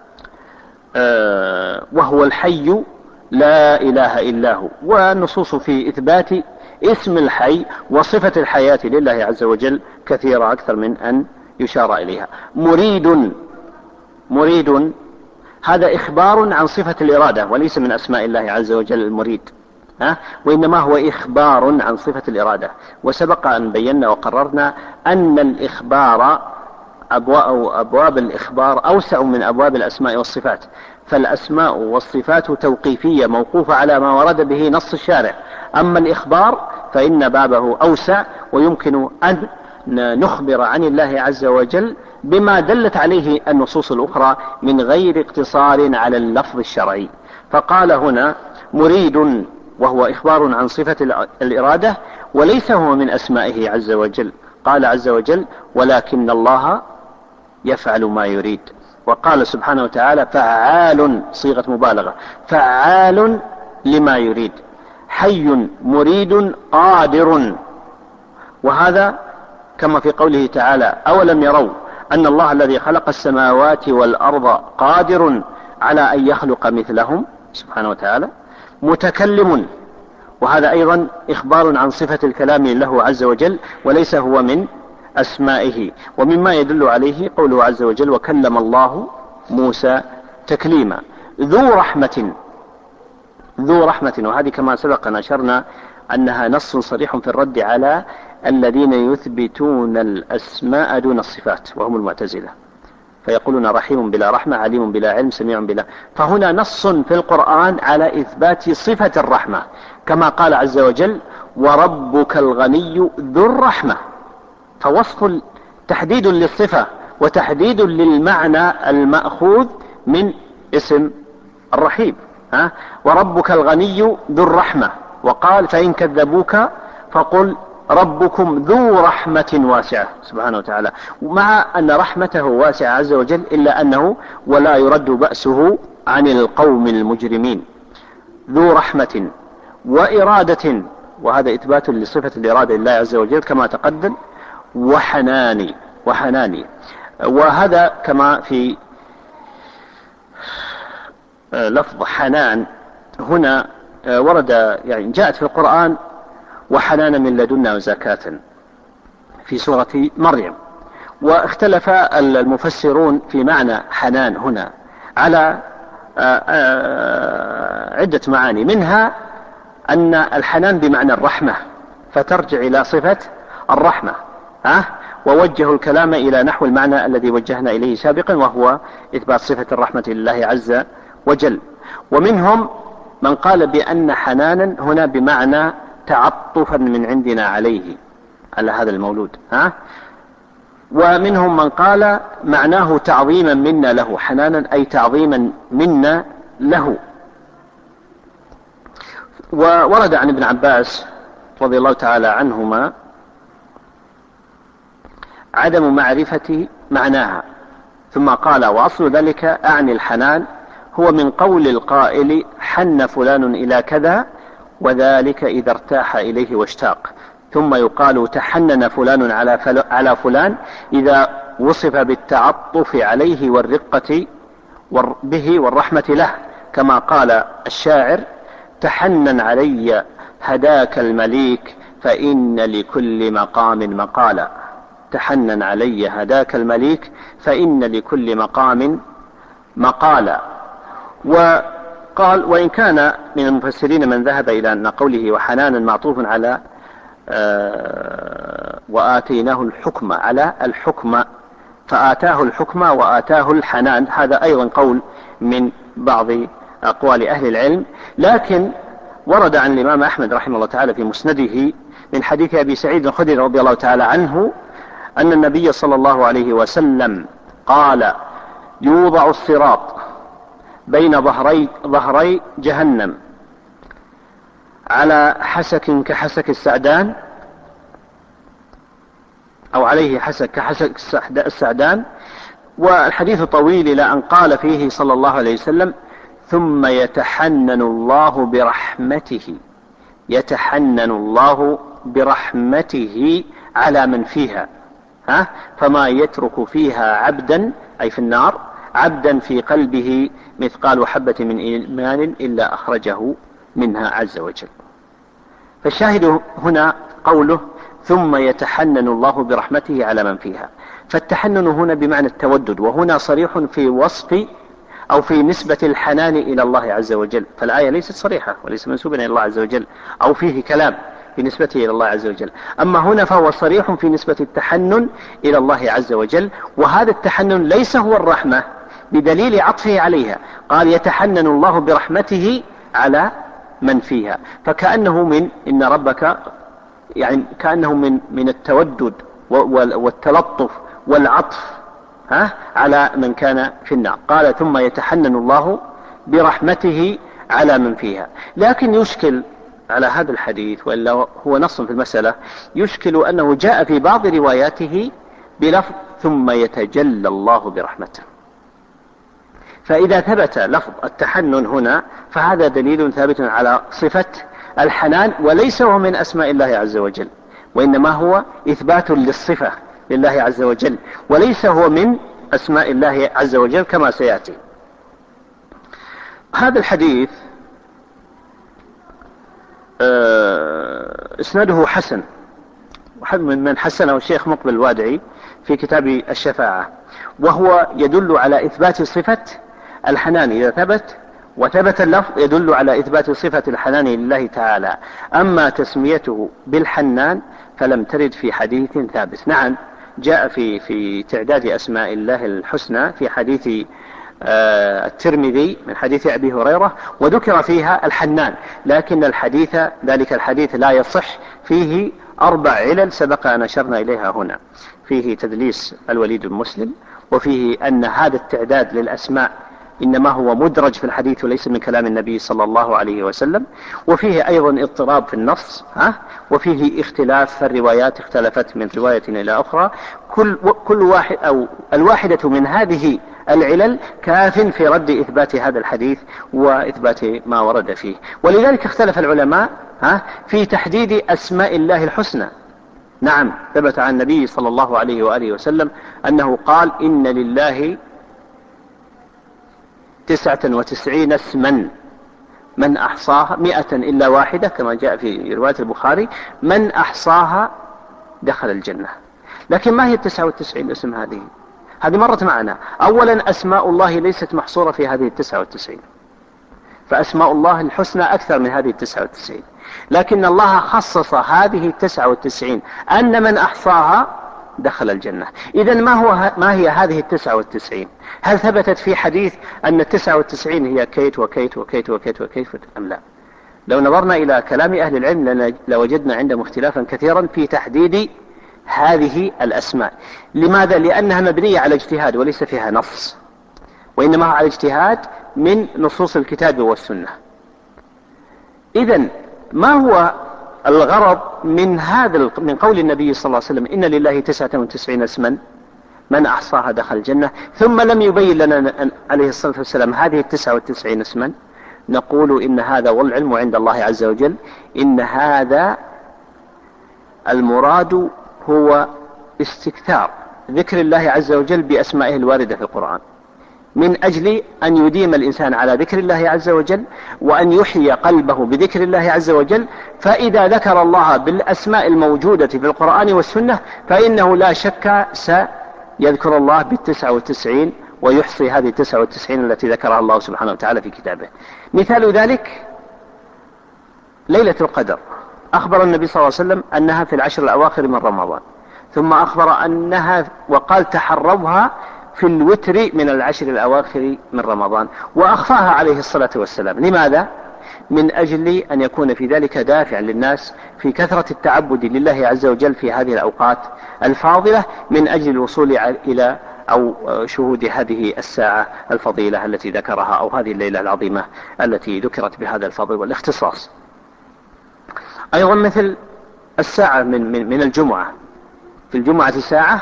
أه وهو الحي لا إله إلا هو. والنصوص في إثبات اسم الحي وصفة الحياة لله عز وجل كثيرة أكثر من أن يشار إليها. مريد، مريد هذا إخبار عن صفة الإرادة وليس من أسماء الله عز وجل المريد، ها؟ وإنما هو إخبار عن صفة الإرادة. وسبق أن بينا وقررنا أن الإخبار أبواب الإخبار أوسع من أبواب الأسماء والصفات، فالأسماء والصفات توقيفية موقوفة على ما ورد به نص الشارع، أما الإخبار فإن بابه أوسع، ويمكن أن نخبر عن الله عز وجل بما دلت عليه النصوص الأخرى من غير اقتصار على اللفظ الشرعي. فقال هنا: مريد، وهو إخبار عن صفة الإرادة وليس هو من أسمائه عز وجل. قال عز وجل: ولكن الله يفعل ما يريد. وقال سبحانه وتعالى: فعال، صيغة مبالغة، فعال لما يريد. حي مريد قادر، وهذا كما في قوله تعالى: أولم يروا أن الله الذي خلق السماوات والأرض قادر على أن يخلق مثلهم سبحانه وتعالى. متكلم، وهذا أيضا إخبار عن صفة الكلام له عز وجل وليس هو من أسمائه. ومما يدل عليه قوله عز وجل: وكلم الله موسى تكليما. ذو رحمة، ذو رحمة، وهذه كما سبق أن أشرنا أنها نص صريح في الرد على الذين يثبتون الأسماء دون الصفات وهم المعتزلة، فيقولون رحيم بلا رحمة، عليم بلا علم، سميع بلا. فهنا نص في القرآن على إثبات صفة الرحمة، كما قال عز وجل وربك الغني ذو الرحمة، فوصف تحديد للصفة وتحديد للمعنى المأخوذ من اسم الرحيم. ها؟ وربك الغني ذو الرحمة، وقال فإن كذبوك فقل ربكم ذو رحمة واسعة سبحانه وتعالى، مع أن رحمته واسعة عز وجل، إلا أنه ولا يرد بأسه عن القوم المجرمين. ذو رحمة وإرادة، وهذا إثبات لصفة الإرادة لله عز وجل كما تقدم، وحناني وحناني وهذا كما في لفظ حنان هنا ورد، يعني جاءت في القرآن وحنانا من لدنا وزكاة في سورة مريم. واختلف المفسرون في معنى حنان هنا على عدة معاني، منها أن الحنان بمعنى الرحمة فترجع إلى صفة الرحمة، ها؟ ووجهوا الكلام إلى نحو المعنى الذي وجهنا إليه سابقا، وهو إثبات صفة الرحمة لله عز وجل. ومنهم من قال بأن حنانا هنا بمعنى تعطفا من عندنا عليه، على هذا المولود، ها؟ ومنهم من قال معناه تعظيما منا له، حنانا أي تعظيما منا له. وورد عن ابن عباس رضي الله تعالى عنهما عدم معرفة معناها، ثم قال وأصل ذلك أعني الحنان هو من قول القائل حن فلان إلى كذا، وذلك إذا ارتاح إليه واشتاق، ثم يقال تحنن فلان على فلان إذا وصف بالتعطف عليه والرقة به والرحمة له، كما قال الشاعر تحنن علي هداك المليك فإن لكل مقام مقالا، تحنن علي هداك المليك فإن لكل مقام مقالا. وقال وإن كان من المفسرين من ذهب إلى أن قوله وحنانا معطوف على آه وآتيناه الحكم على الحكم، فآتاه الحكم وآتاه الحنان، هذا أيضا قول من بعض أقوال أهل العلم. لكن ورد عن الإمام أحمد رحمه الله تعالى في مسنده من حديث أبي سعيد الخدري رضي الله تعالى عنه أن النبي صلى الله عليه وسلم قال يوضع الصراط بين ظهري, ظهري جهنم على حسك كحسك السعدان، أو عليه حسك كحسك السعدان. والحديث طويل إلى أن قال فيه صلى الله عليه وسلم ثم يتحنن الله برحمته، يتحنن الله برحمته على من فيها، ها؟ فما يترك فيها عبدا أي في النار عبدا في قلبه مثقال حبة من إيمان إلا أخرجه منها عز وجل. فالشاهد هنا قوله ثم يتحنن الله برحمته على من فيها، فالتحنن هنا بمعنى التودد، وهنا صريح في وصف أو في نسبة الحنان إلى الله عز وجل، فالآية ليست صريحة وليس منسوبا إلى الله عز وجل أو فيه كلام في نسبته إلى الله عز وجل. أما هنا فهو صريح في نسبة التحنن إلى الله عز وجل، وهذا التحنن ليس هو الرحمة بدليل عطفه عليها، قال يتحنن الله برحمته على من فيها، فكأنه من إن ربك يعني كأنه من من التودد والتلطف والعطف ها على من كان في النار. قال ثم يتحنن الله برحمته على من فيها. لكن يشكل على هذا الحديث، وإلا هو نص في المسألة، يشكل أنه جاء في بعض رواياته بلفظ ثم يتجلى الله برحمته، فإذا ثبت لفظ التحنن هنا فهذا دليل ثابت على صفة الحنان، وليس هو من أسماء الله عز وجل، وإنما هو إثبات للصفة لله عز وجل، وليس هو من أسماء الله عز وجل كما سيأتي. هذا الحديث اسناده حسن، من حسنه الشيخ مقبل الوادعي في كتاب الشفاعة، وهو يدل على إثبات صفة الحنان إذا ثبت، وثبت اللفظ يدل على إثبات صفة الحنان لله تعالى. أما تسميته بالحنان فلم ترد في حديث ثابت. نعم جاء في في تعداد أسماء الله الحسنى في حديث آه الترمذي من حديث أبي هريرة وذكر فيها الحنان، لكن الحديث ذلك الحديث لا يصح، فيه أربع علل سبق أن أشرنا إليها هنا. فيه تدليس الوليد بن مسلم، وفيه أن هذا التعداد للأسماء إنما هو مدرج في الحديث وليس من كلام النبي صلى الله عليه وسلم، وفيه أيضا اضطراب في النص، ها؟ وفيه اختلاف، الروايات اختلفت من رواية إلى أخرى، كل, كل واحد أو الواحدة من هذه العلل كاف في رد إثبات هذا الحديث وإثبات ما ورد فيه. ولذلك اختلف العلماء ها في تحديد أسماء الله الحسنى. نعم ثبت عن النبي صلى الله عليه وآله وسلم أنه قال إن لله تسعة وتسعين اسما من أحصاها مئة إلا واحدة كما جاء في رواية البخاري، من أحصاها دخل الجنة. لكن ما هي التسعة والتسعين اسم هذه؟ هذه مرت معنا. أولا أسماء الله ليست محصورة في هذه التسعة والتسعين، فأسماء الله الحسنى أكثر من هذه التسعة والتسعين، لكن الله خصص هذه التسعة والتسعين أن من أحصاها دخل الجنة. إذن ما هو ما هي هذه التسعة والتسعين؟ هل ثبتت في حديث أن التسعة والتسعين هي كيت وكيت وكيت وكيت وكيت أم لا؟ لو نظرنا إلى كلام أهل العلم لوجدنا عندهم اختلافا كثيرا في تحديد هذه الأسماء. لماذا؟ لأنها مبنية على اجتهاد وليس فيها نص، وإنما على اجتهاد من نصوص الكتاب والسنة. إذن ما هو الغرض من هذا من قول النبي صلى الله عليه وسلم إن لله تسعة وتسعين اسما من أحصاها دخل الجنة، ثم لم يبين لنا عليه الصلاة والسلام هذه التسعة والتسعين اسما؟ نقول إن هذا والعلم عند الله عز وجل إن هذا المراد هو استكثار ذكر الله عز وجل بأسمائه الواردة في القرآن، من أجل أن يديم الإنسان على ذكر الله عز وجل وأن يحيي قلبه بذكر الله عز وجل. فإذا ذكر الله بالأسماء الموجودة في القرآن والسنة فإنه لا شك سيذكر الله بالتسعة والتسعين ويحصي هذه التسعة والتسعين التي ذكرها الله سبحانه وتعالى في كتابه. مثال ذلك ليلة القدر، أخبر النبي صلى الله عليه وسلم أنها في العشر الأواخر من رمضان، ثم أخبر أنها وقال تحروها في الوتر من العشر الأواخر من رمضان، وأخفاها عليه الصلاة والسلام. لماذا؟ من أجل أن يكون في ذلك دافع للناس في كثرة التعبد لله عز وجل في هذه الأوقات الفاضلة، من أجل الوصول إلى أو شهود هذه الساعة الفضيلة التي ذكرها، أو هذه الليلة العظيمة التي ذكرت بهذا الفضل والاختصاص. أيضا مثل الساعة من, من, من الجمعة، في الجمعة ساعة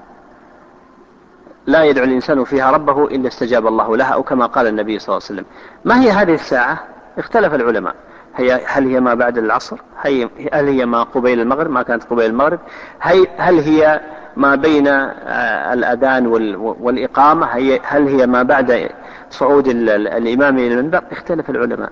لا يدعو الإنسان فيها ربه إلا استجاب الله لها، أو كما قال النبي صلى الله عليه وسلم. ما هي هذه الساعة؟ اختلف العلماء، هي هل هي ما بعد العصر؟ هي هل هي ما قبيل المغرب، ما كانت قبيل المغرب؟ هي هل هي ما بين الأذان والإقامة؟ هي هل هي ما بعد صعود الإمام إلى المنبر؟ اختلف العلماء،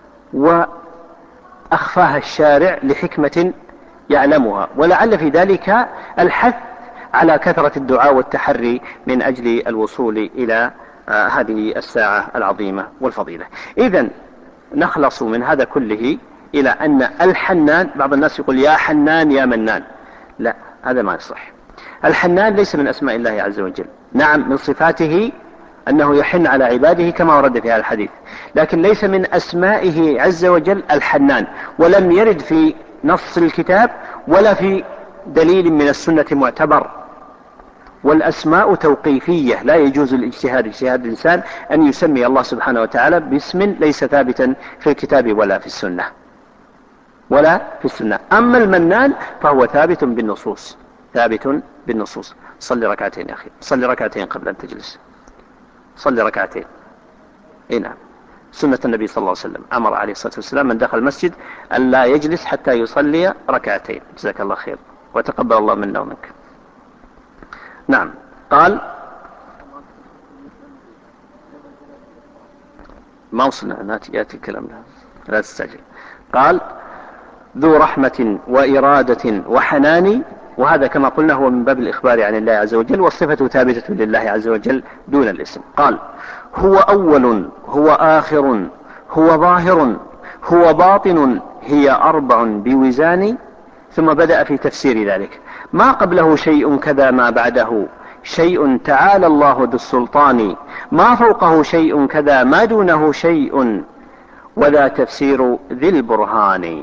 وأخفاها الشارع لحكمة يعلمها، ولعل في ذلك الحث على كثرة الدعاء والتحري من أجل الوصول إلى هذه الساعة العظيمة والفضيلة. إذن نخلص من هذا كله إلى أن الحنان، بعض الناس يقول يا حنان يا منان، لا، هذا ما يصح. الحنان ليس من أسماء الله عز وجل. نعم من صفاته أنه يحن على عباده كما ورد في هذا الحديث، لكن ليس من أسمائه عز وجل الحنان، ولم يرد في نص الكتاب ولا في دليل من السنة معتبر. والأسماء توقيفية، لا يجوز الاجتهاد اجتهاد الإنسان أن يسمي الله سبحانه وتعالى باسم ليس ثابتا في الكتاب ولا في السنة ولا في السنة. أما المنان فهو ثابت بالنصوص، ثابت بالنصوص. صلي ركعتين يا أخي، صلي ركعتين قبل أن تجلس، صلي ركعتين. إيه نعم، سنة النبي صلى الله عليه وسلم أمر عليه الصلاة والسلام من دخل المسجد أن لا يجلس حتى يصلي ركعتين. جزاك الله خير وتقبل الله منا ومنك. نعم قال ما وصلنا، ناتي ياتي الكلام ده، لا تستعجل. قال ذو رحمة وإرادة وحنان وهذا كما قلنا هو من باب الإخبار عن الله عز وجل، والصفة ثابتة لله عز وجل دون الاسم. قال هو أول، هو آخر، هو ظاهر، هو باطن، هي أربع بوزان. ثم بدأ في تفسير ذلك: ما قبله شيء كذا، ما بعده شيء، تعالى الله ذو السلطان، ما فوقه شيء كذا، ما دونه شيء، وذا تفسير ذي البرهان.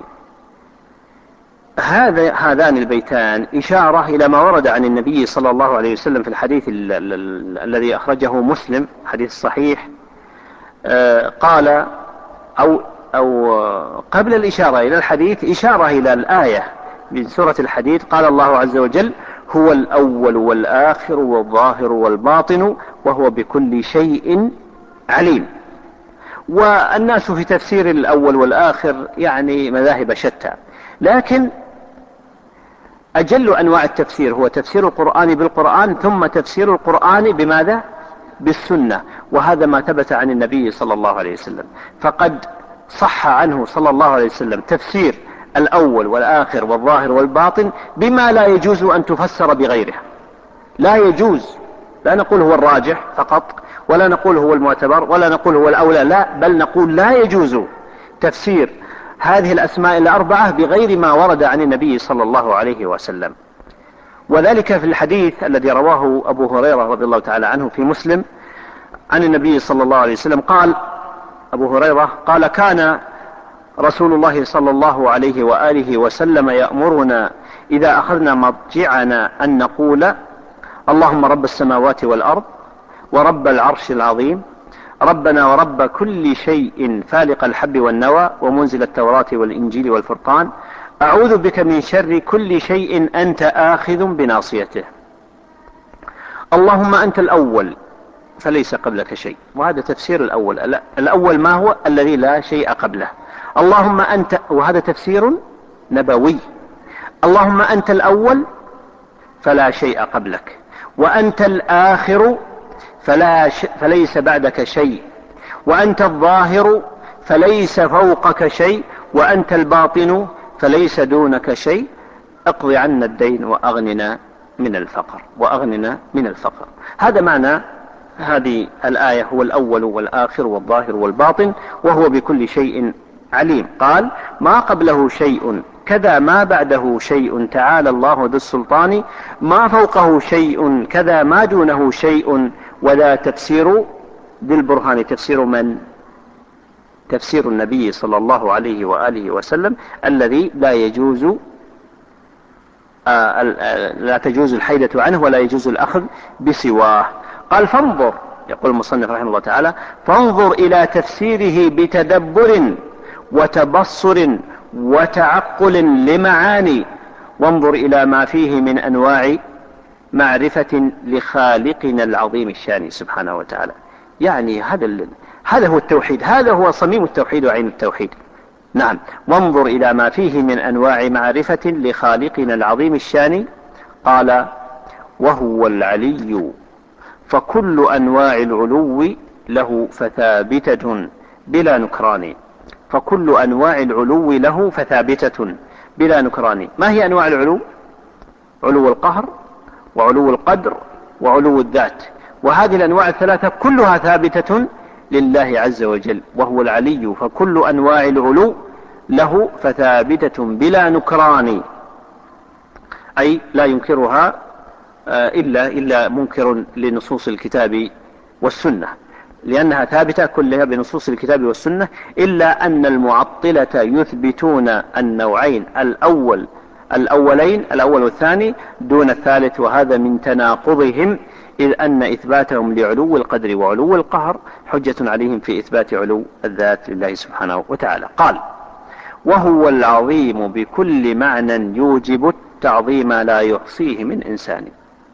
هذا هذان البيتان إشارة إلى ما ورد عن النبي صلى الله عليه وسلم في الحديث الذي أخرجه مسلم، حديث صحيح. قال أو أو قبل الإشارة إلى الحديث إشارة إلى الآية من سورة الحديد. قال الله عز وجل: هو الأول والآخر والظاهر والباطن وهو بكل شيء عليم. والناس في تفسير الأول والآخر يعني مذاهب شتى، لكن أجل أنواع التفسير هو تفسير القرآن بالقرآن، ثم تفسير القرآن بماذا؟ بالسنة. وهذا ما ثبت عن النبي صلى الله عليه وسلم، فقد صح عنه صلى الله عليه وسلم تفسير الأول والآخر والظاهر والباطن بما لا يجوز أن تفسر بغيره. لا يجوز، لا نقول هو الراجح فقط، ولا نقول هو المعتبر، ولا نقول هو الأولى، لا، بل نقول لا يجوز تفسير هذه الأسماء الأربعة بغير ما ورد عن النبي صلى الله عليه وسلم. وذلك في الحديث الذي رواه أبو هريرة رضي الله تعالى عنه في مسلم عن النبي صلى الله عليه وسلم قال: أبو هريرة قال: كان رسول الله صلى الله عليه وآله وسلم يأمرنا إذا أخذنا مضجعنا أن نقول: اللهم رب السماوات والأرض ورب العرش العظيم، ربنا ورب كل شيء، فالق الحب والنوى ومنزل التوراة والإنجيل والفرقان، أعوذ بك من شر كل شيء أنت آخذ بناصيته، اللهم أنت الأول فليس قبلك شيء. وهذا تفسير الأول. الأول ما هو؟ الذي لا شيء قبله. اللهم أنت، وهذا تفسير نبوي، اللهم أنت الأول فلا شيء قبلك، وأنت الآخر فلا ش... فليس بعدك شيء، وأنت الظاهر فليس فوقك شيء، وأنت الباطن فليس دونك شيء، اقض عنا الدين وأغننا من الفقر وأغننا من الفقر. هذا معنى هذه الآية: هو الأول والآخر والظاهر والباطن وهو بكل شيء عليم. قال: ما قبله شيء كذا، ما بعده شيء، تعالى الله ذو السلطان، ما فوقه شيء كذا، ما دونه شيء، وذا تفسير ذي البرهان. تفسير من؟ تفسير النبي صلى الله عليه وآله وسلم، الذي لا يجوز آه لا تجوز الحيدة عنه ولا يجوز الأخذ بسواه. قال: فانظر، يقول المصنف رحمه الله تعالى: فانظر إلى تفسيره بتدبر وتبصر وتعقل لمعاني، وانظر إلى ما فيه من أنواع معرفة لخالقنا العظيم الشان سبحانه وتعالى. يعني هذا هذا هو التوحيد، هذا هو صميم التوحيد وعين التوحيد. نعم، وانظر إلى ما فيه من أنواع معرفة لخالقنا العظيم الشان. قال: وهو العلي، فكل أنواع العلو له فثابتة بلا نكران. فكل أنواع العلو له فثابتة بلا نكران. ما هي أنواع العلو؟ علو القهر، وعلو القدر، وعلو الذات. وهذه الأنواع الثلاثة كلها ثابتة لله عز وجل. وهو العلي، فكل أنواع العلو له فثابتة بلا نكران، أي لا ينكرها إلا, إلا منكر لنصوص الكتاب والسنة، لأنها ثابتة كلها بنصوص الكتاب والسنة، إلا أن المعطلة يثبتون النوعين الأول الأولين الأول والثاني دون الثالث، وهذا من تناقضهم، إذ أن إثباتهم لعلو القدر وعلو القهر حجة عليهم في إثبات علو الذات لله سبحانه وتعالى. قال: وهو العظيم بكل معنى يوجب التعظيم لا يحصيه من إنسان.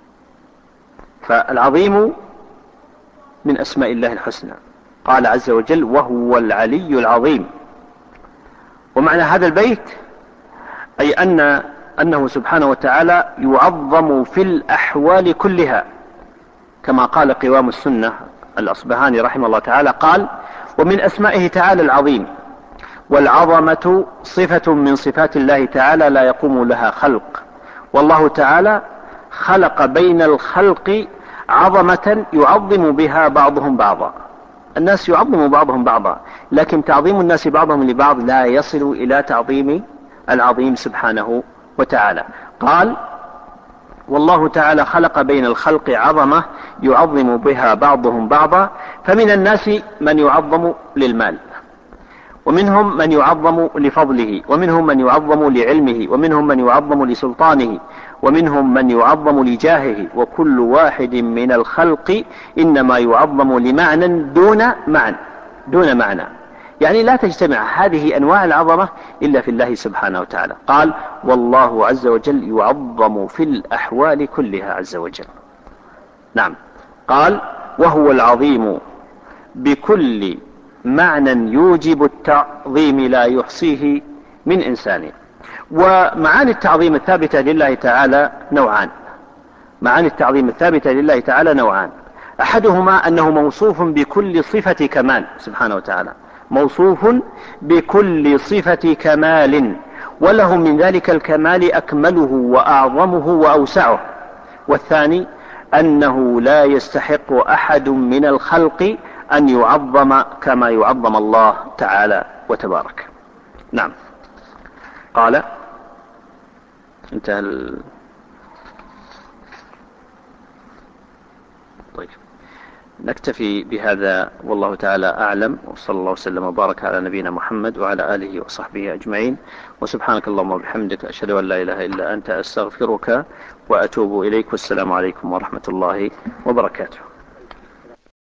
فالعظيم من أسماء الله الحسنى. قال عز وجل: وهو العلي العظيم. ومعنى هذا البيت أي أن أنه سبحانه وتعالى يعظم في الأحوال كلها، كما قال قوام السنة الأصبهاني رحمه الله تعالى، قال: ومن أسمائه تعالى العظيم، والعظمة صفة من صفات الله تعالى لا يقوم لها خلق، والله تعالى خلق بين الخلق عظمة يعظم بها بعضهم بعضا. الناس يعظم بعضهم بعضا، لكن تعظيم الناس بعضهم لبعض لا يصل إلى تعظيم العظيم سبحانه وتعالى. قال: والله تعالى خلق بين الخلق عظمة يعظم بها بعضهم بعضا، فمن الناس من يعظم للمال، ومنهم من يعظم لفضله، ومنهم من يعظم لعلمه، ومنهم من يعظم لسلطانه، ومنهم من يعظم لجاهه، وكل واحد من الخلق إنما يعظم لمعنى دون معنى دون معنى يعني لا تجتمع هذه أنواع العظمة إلا في الله سبحانه وتعالى. قال: والله عز وجل يعظم في الأحوال كلها عز وجل. نعم. قال: وهو العظيم بكل معنى يوجب التعظيم لا يحصيه من إنسان. ومعاني التعظيم الثابتة لله تعالى نوعان معاني التعظيم الثابتة لله تعالى نوعان أحدهما أنه موصوف بكل صفة كمال سبحانه وتعالى، موصوف بكل صفة كمال، وله من ذلك الكمال أكمله وأعظمه وأوسعه. والثاني أنه لا يستحق أحد من الخلق أن يعظم كما يعظم الله تعالى وتبارك. نعم. قال: انتهى ال... طيب، نكتفي بهذا والله تعالى أعلم، وصلى الله وسلم وبارك على نبينا محمد وعلى آله وصحبه أجمعين، وسبحانك اللهم وبحمدك أشهد أن لا إله إلا أنت أستغفرك وأتوب إليك، والسلام عليكم ورحمة الله وبركاته.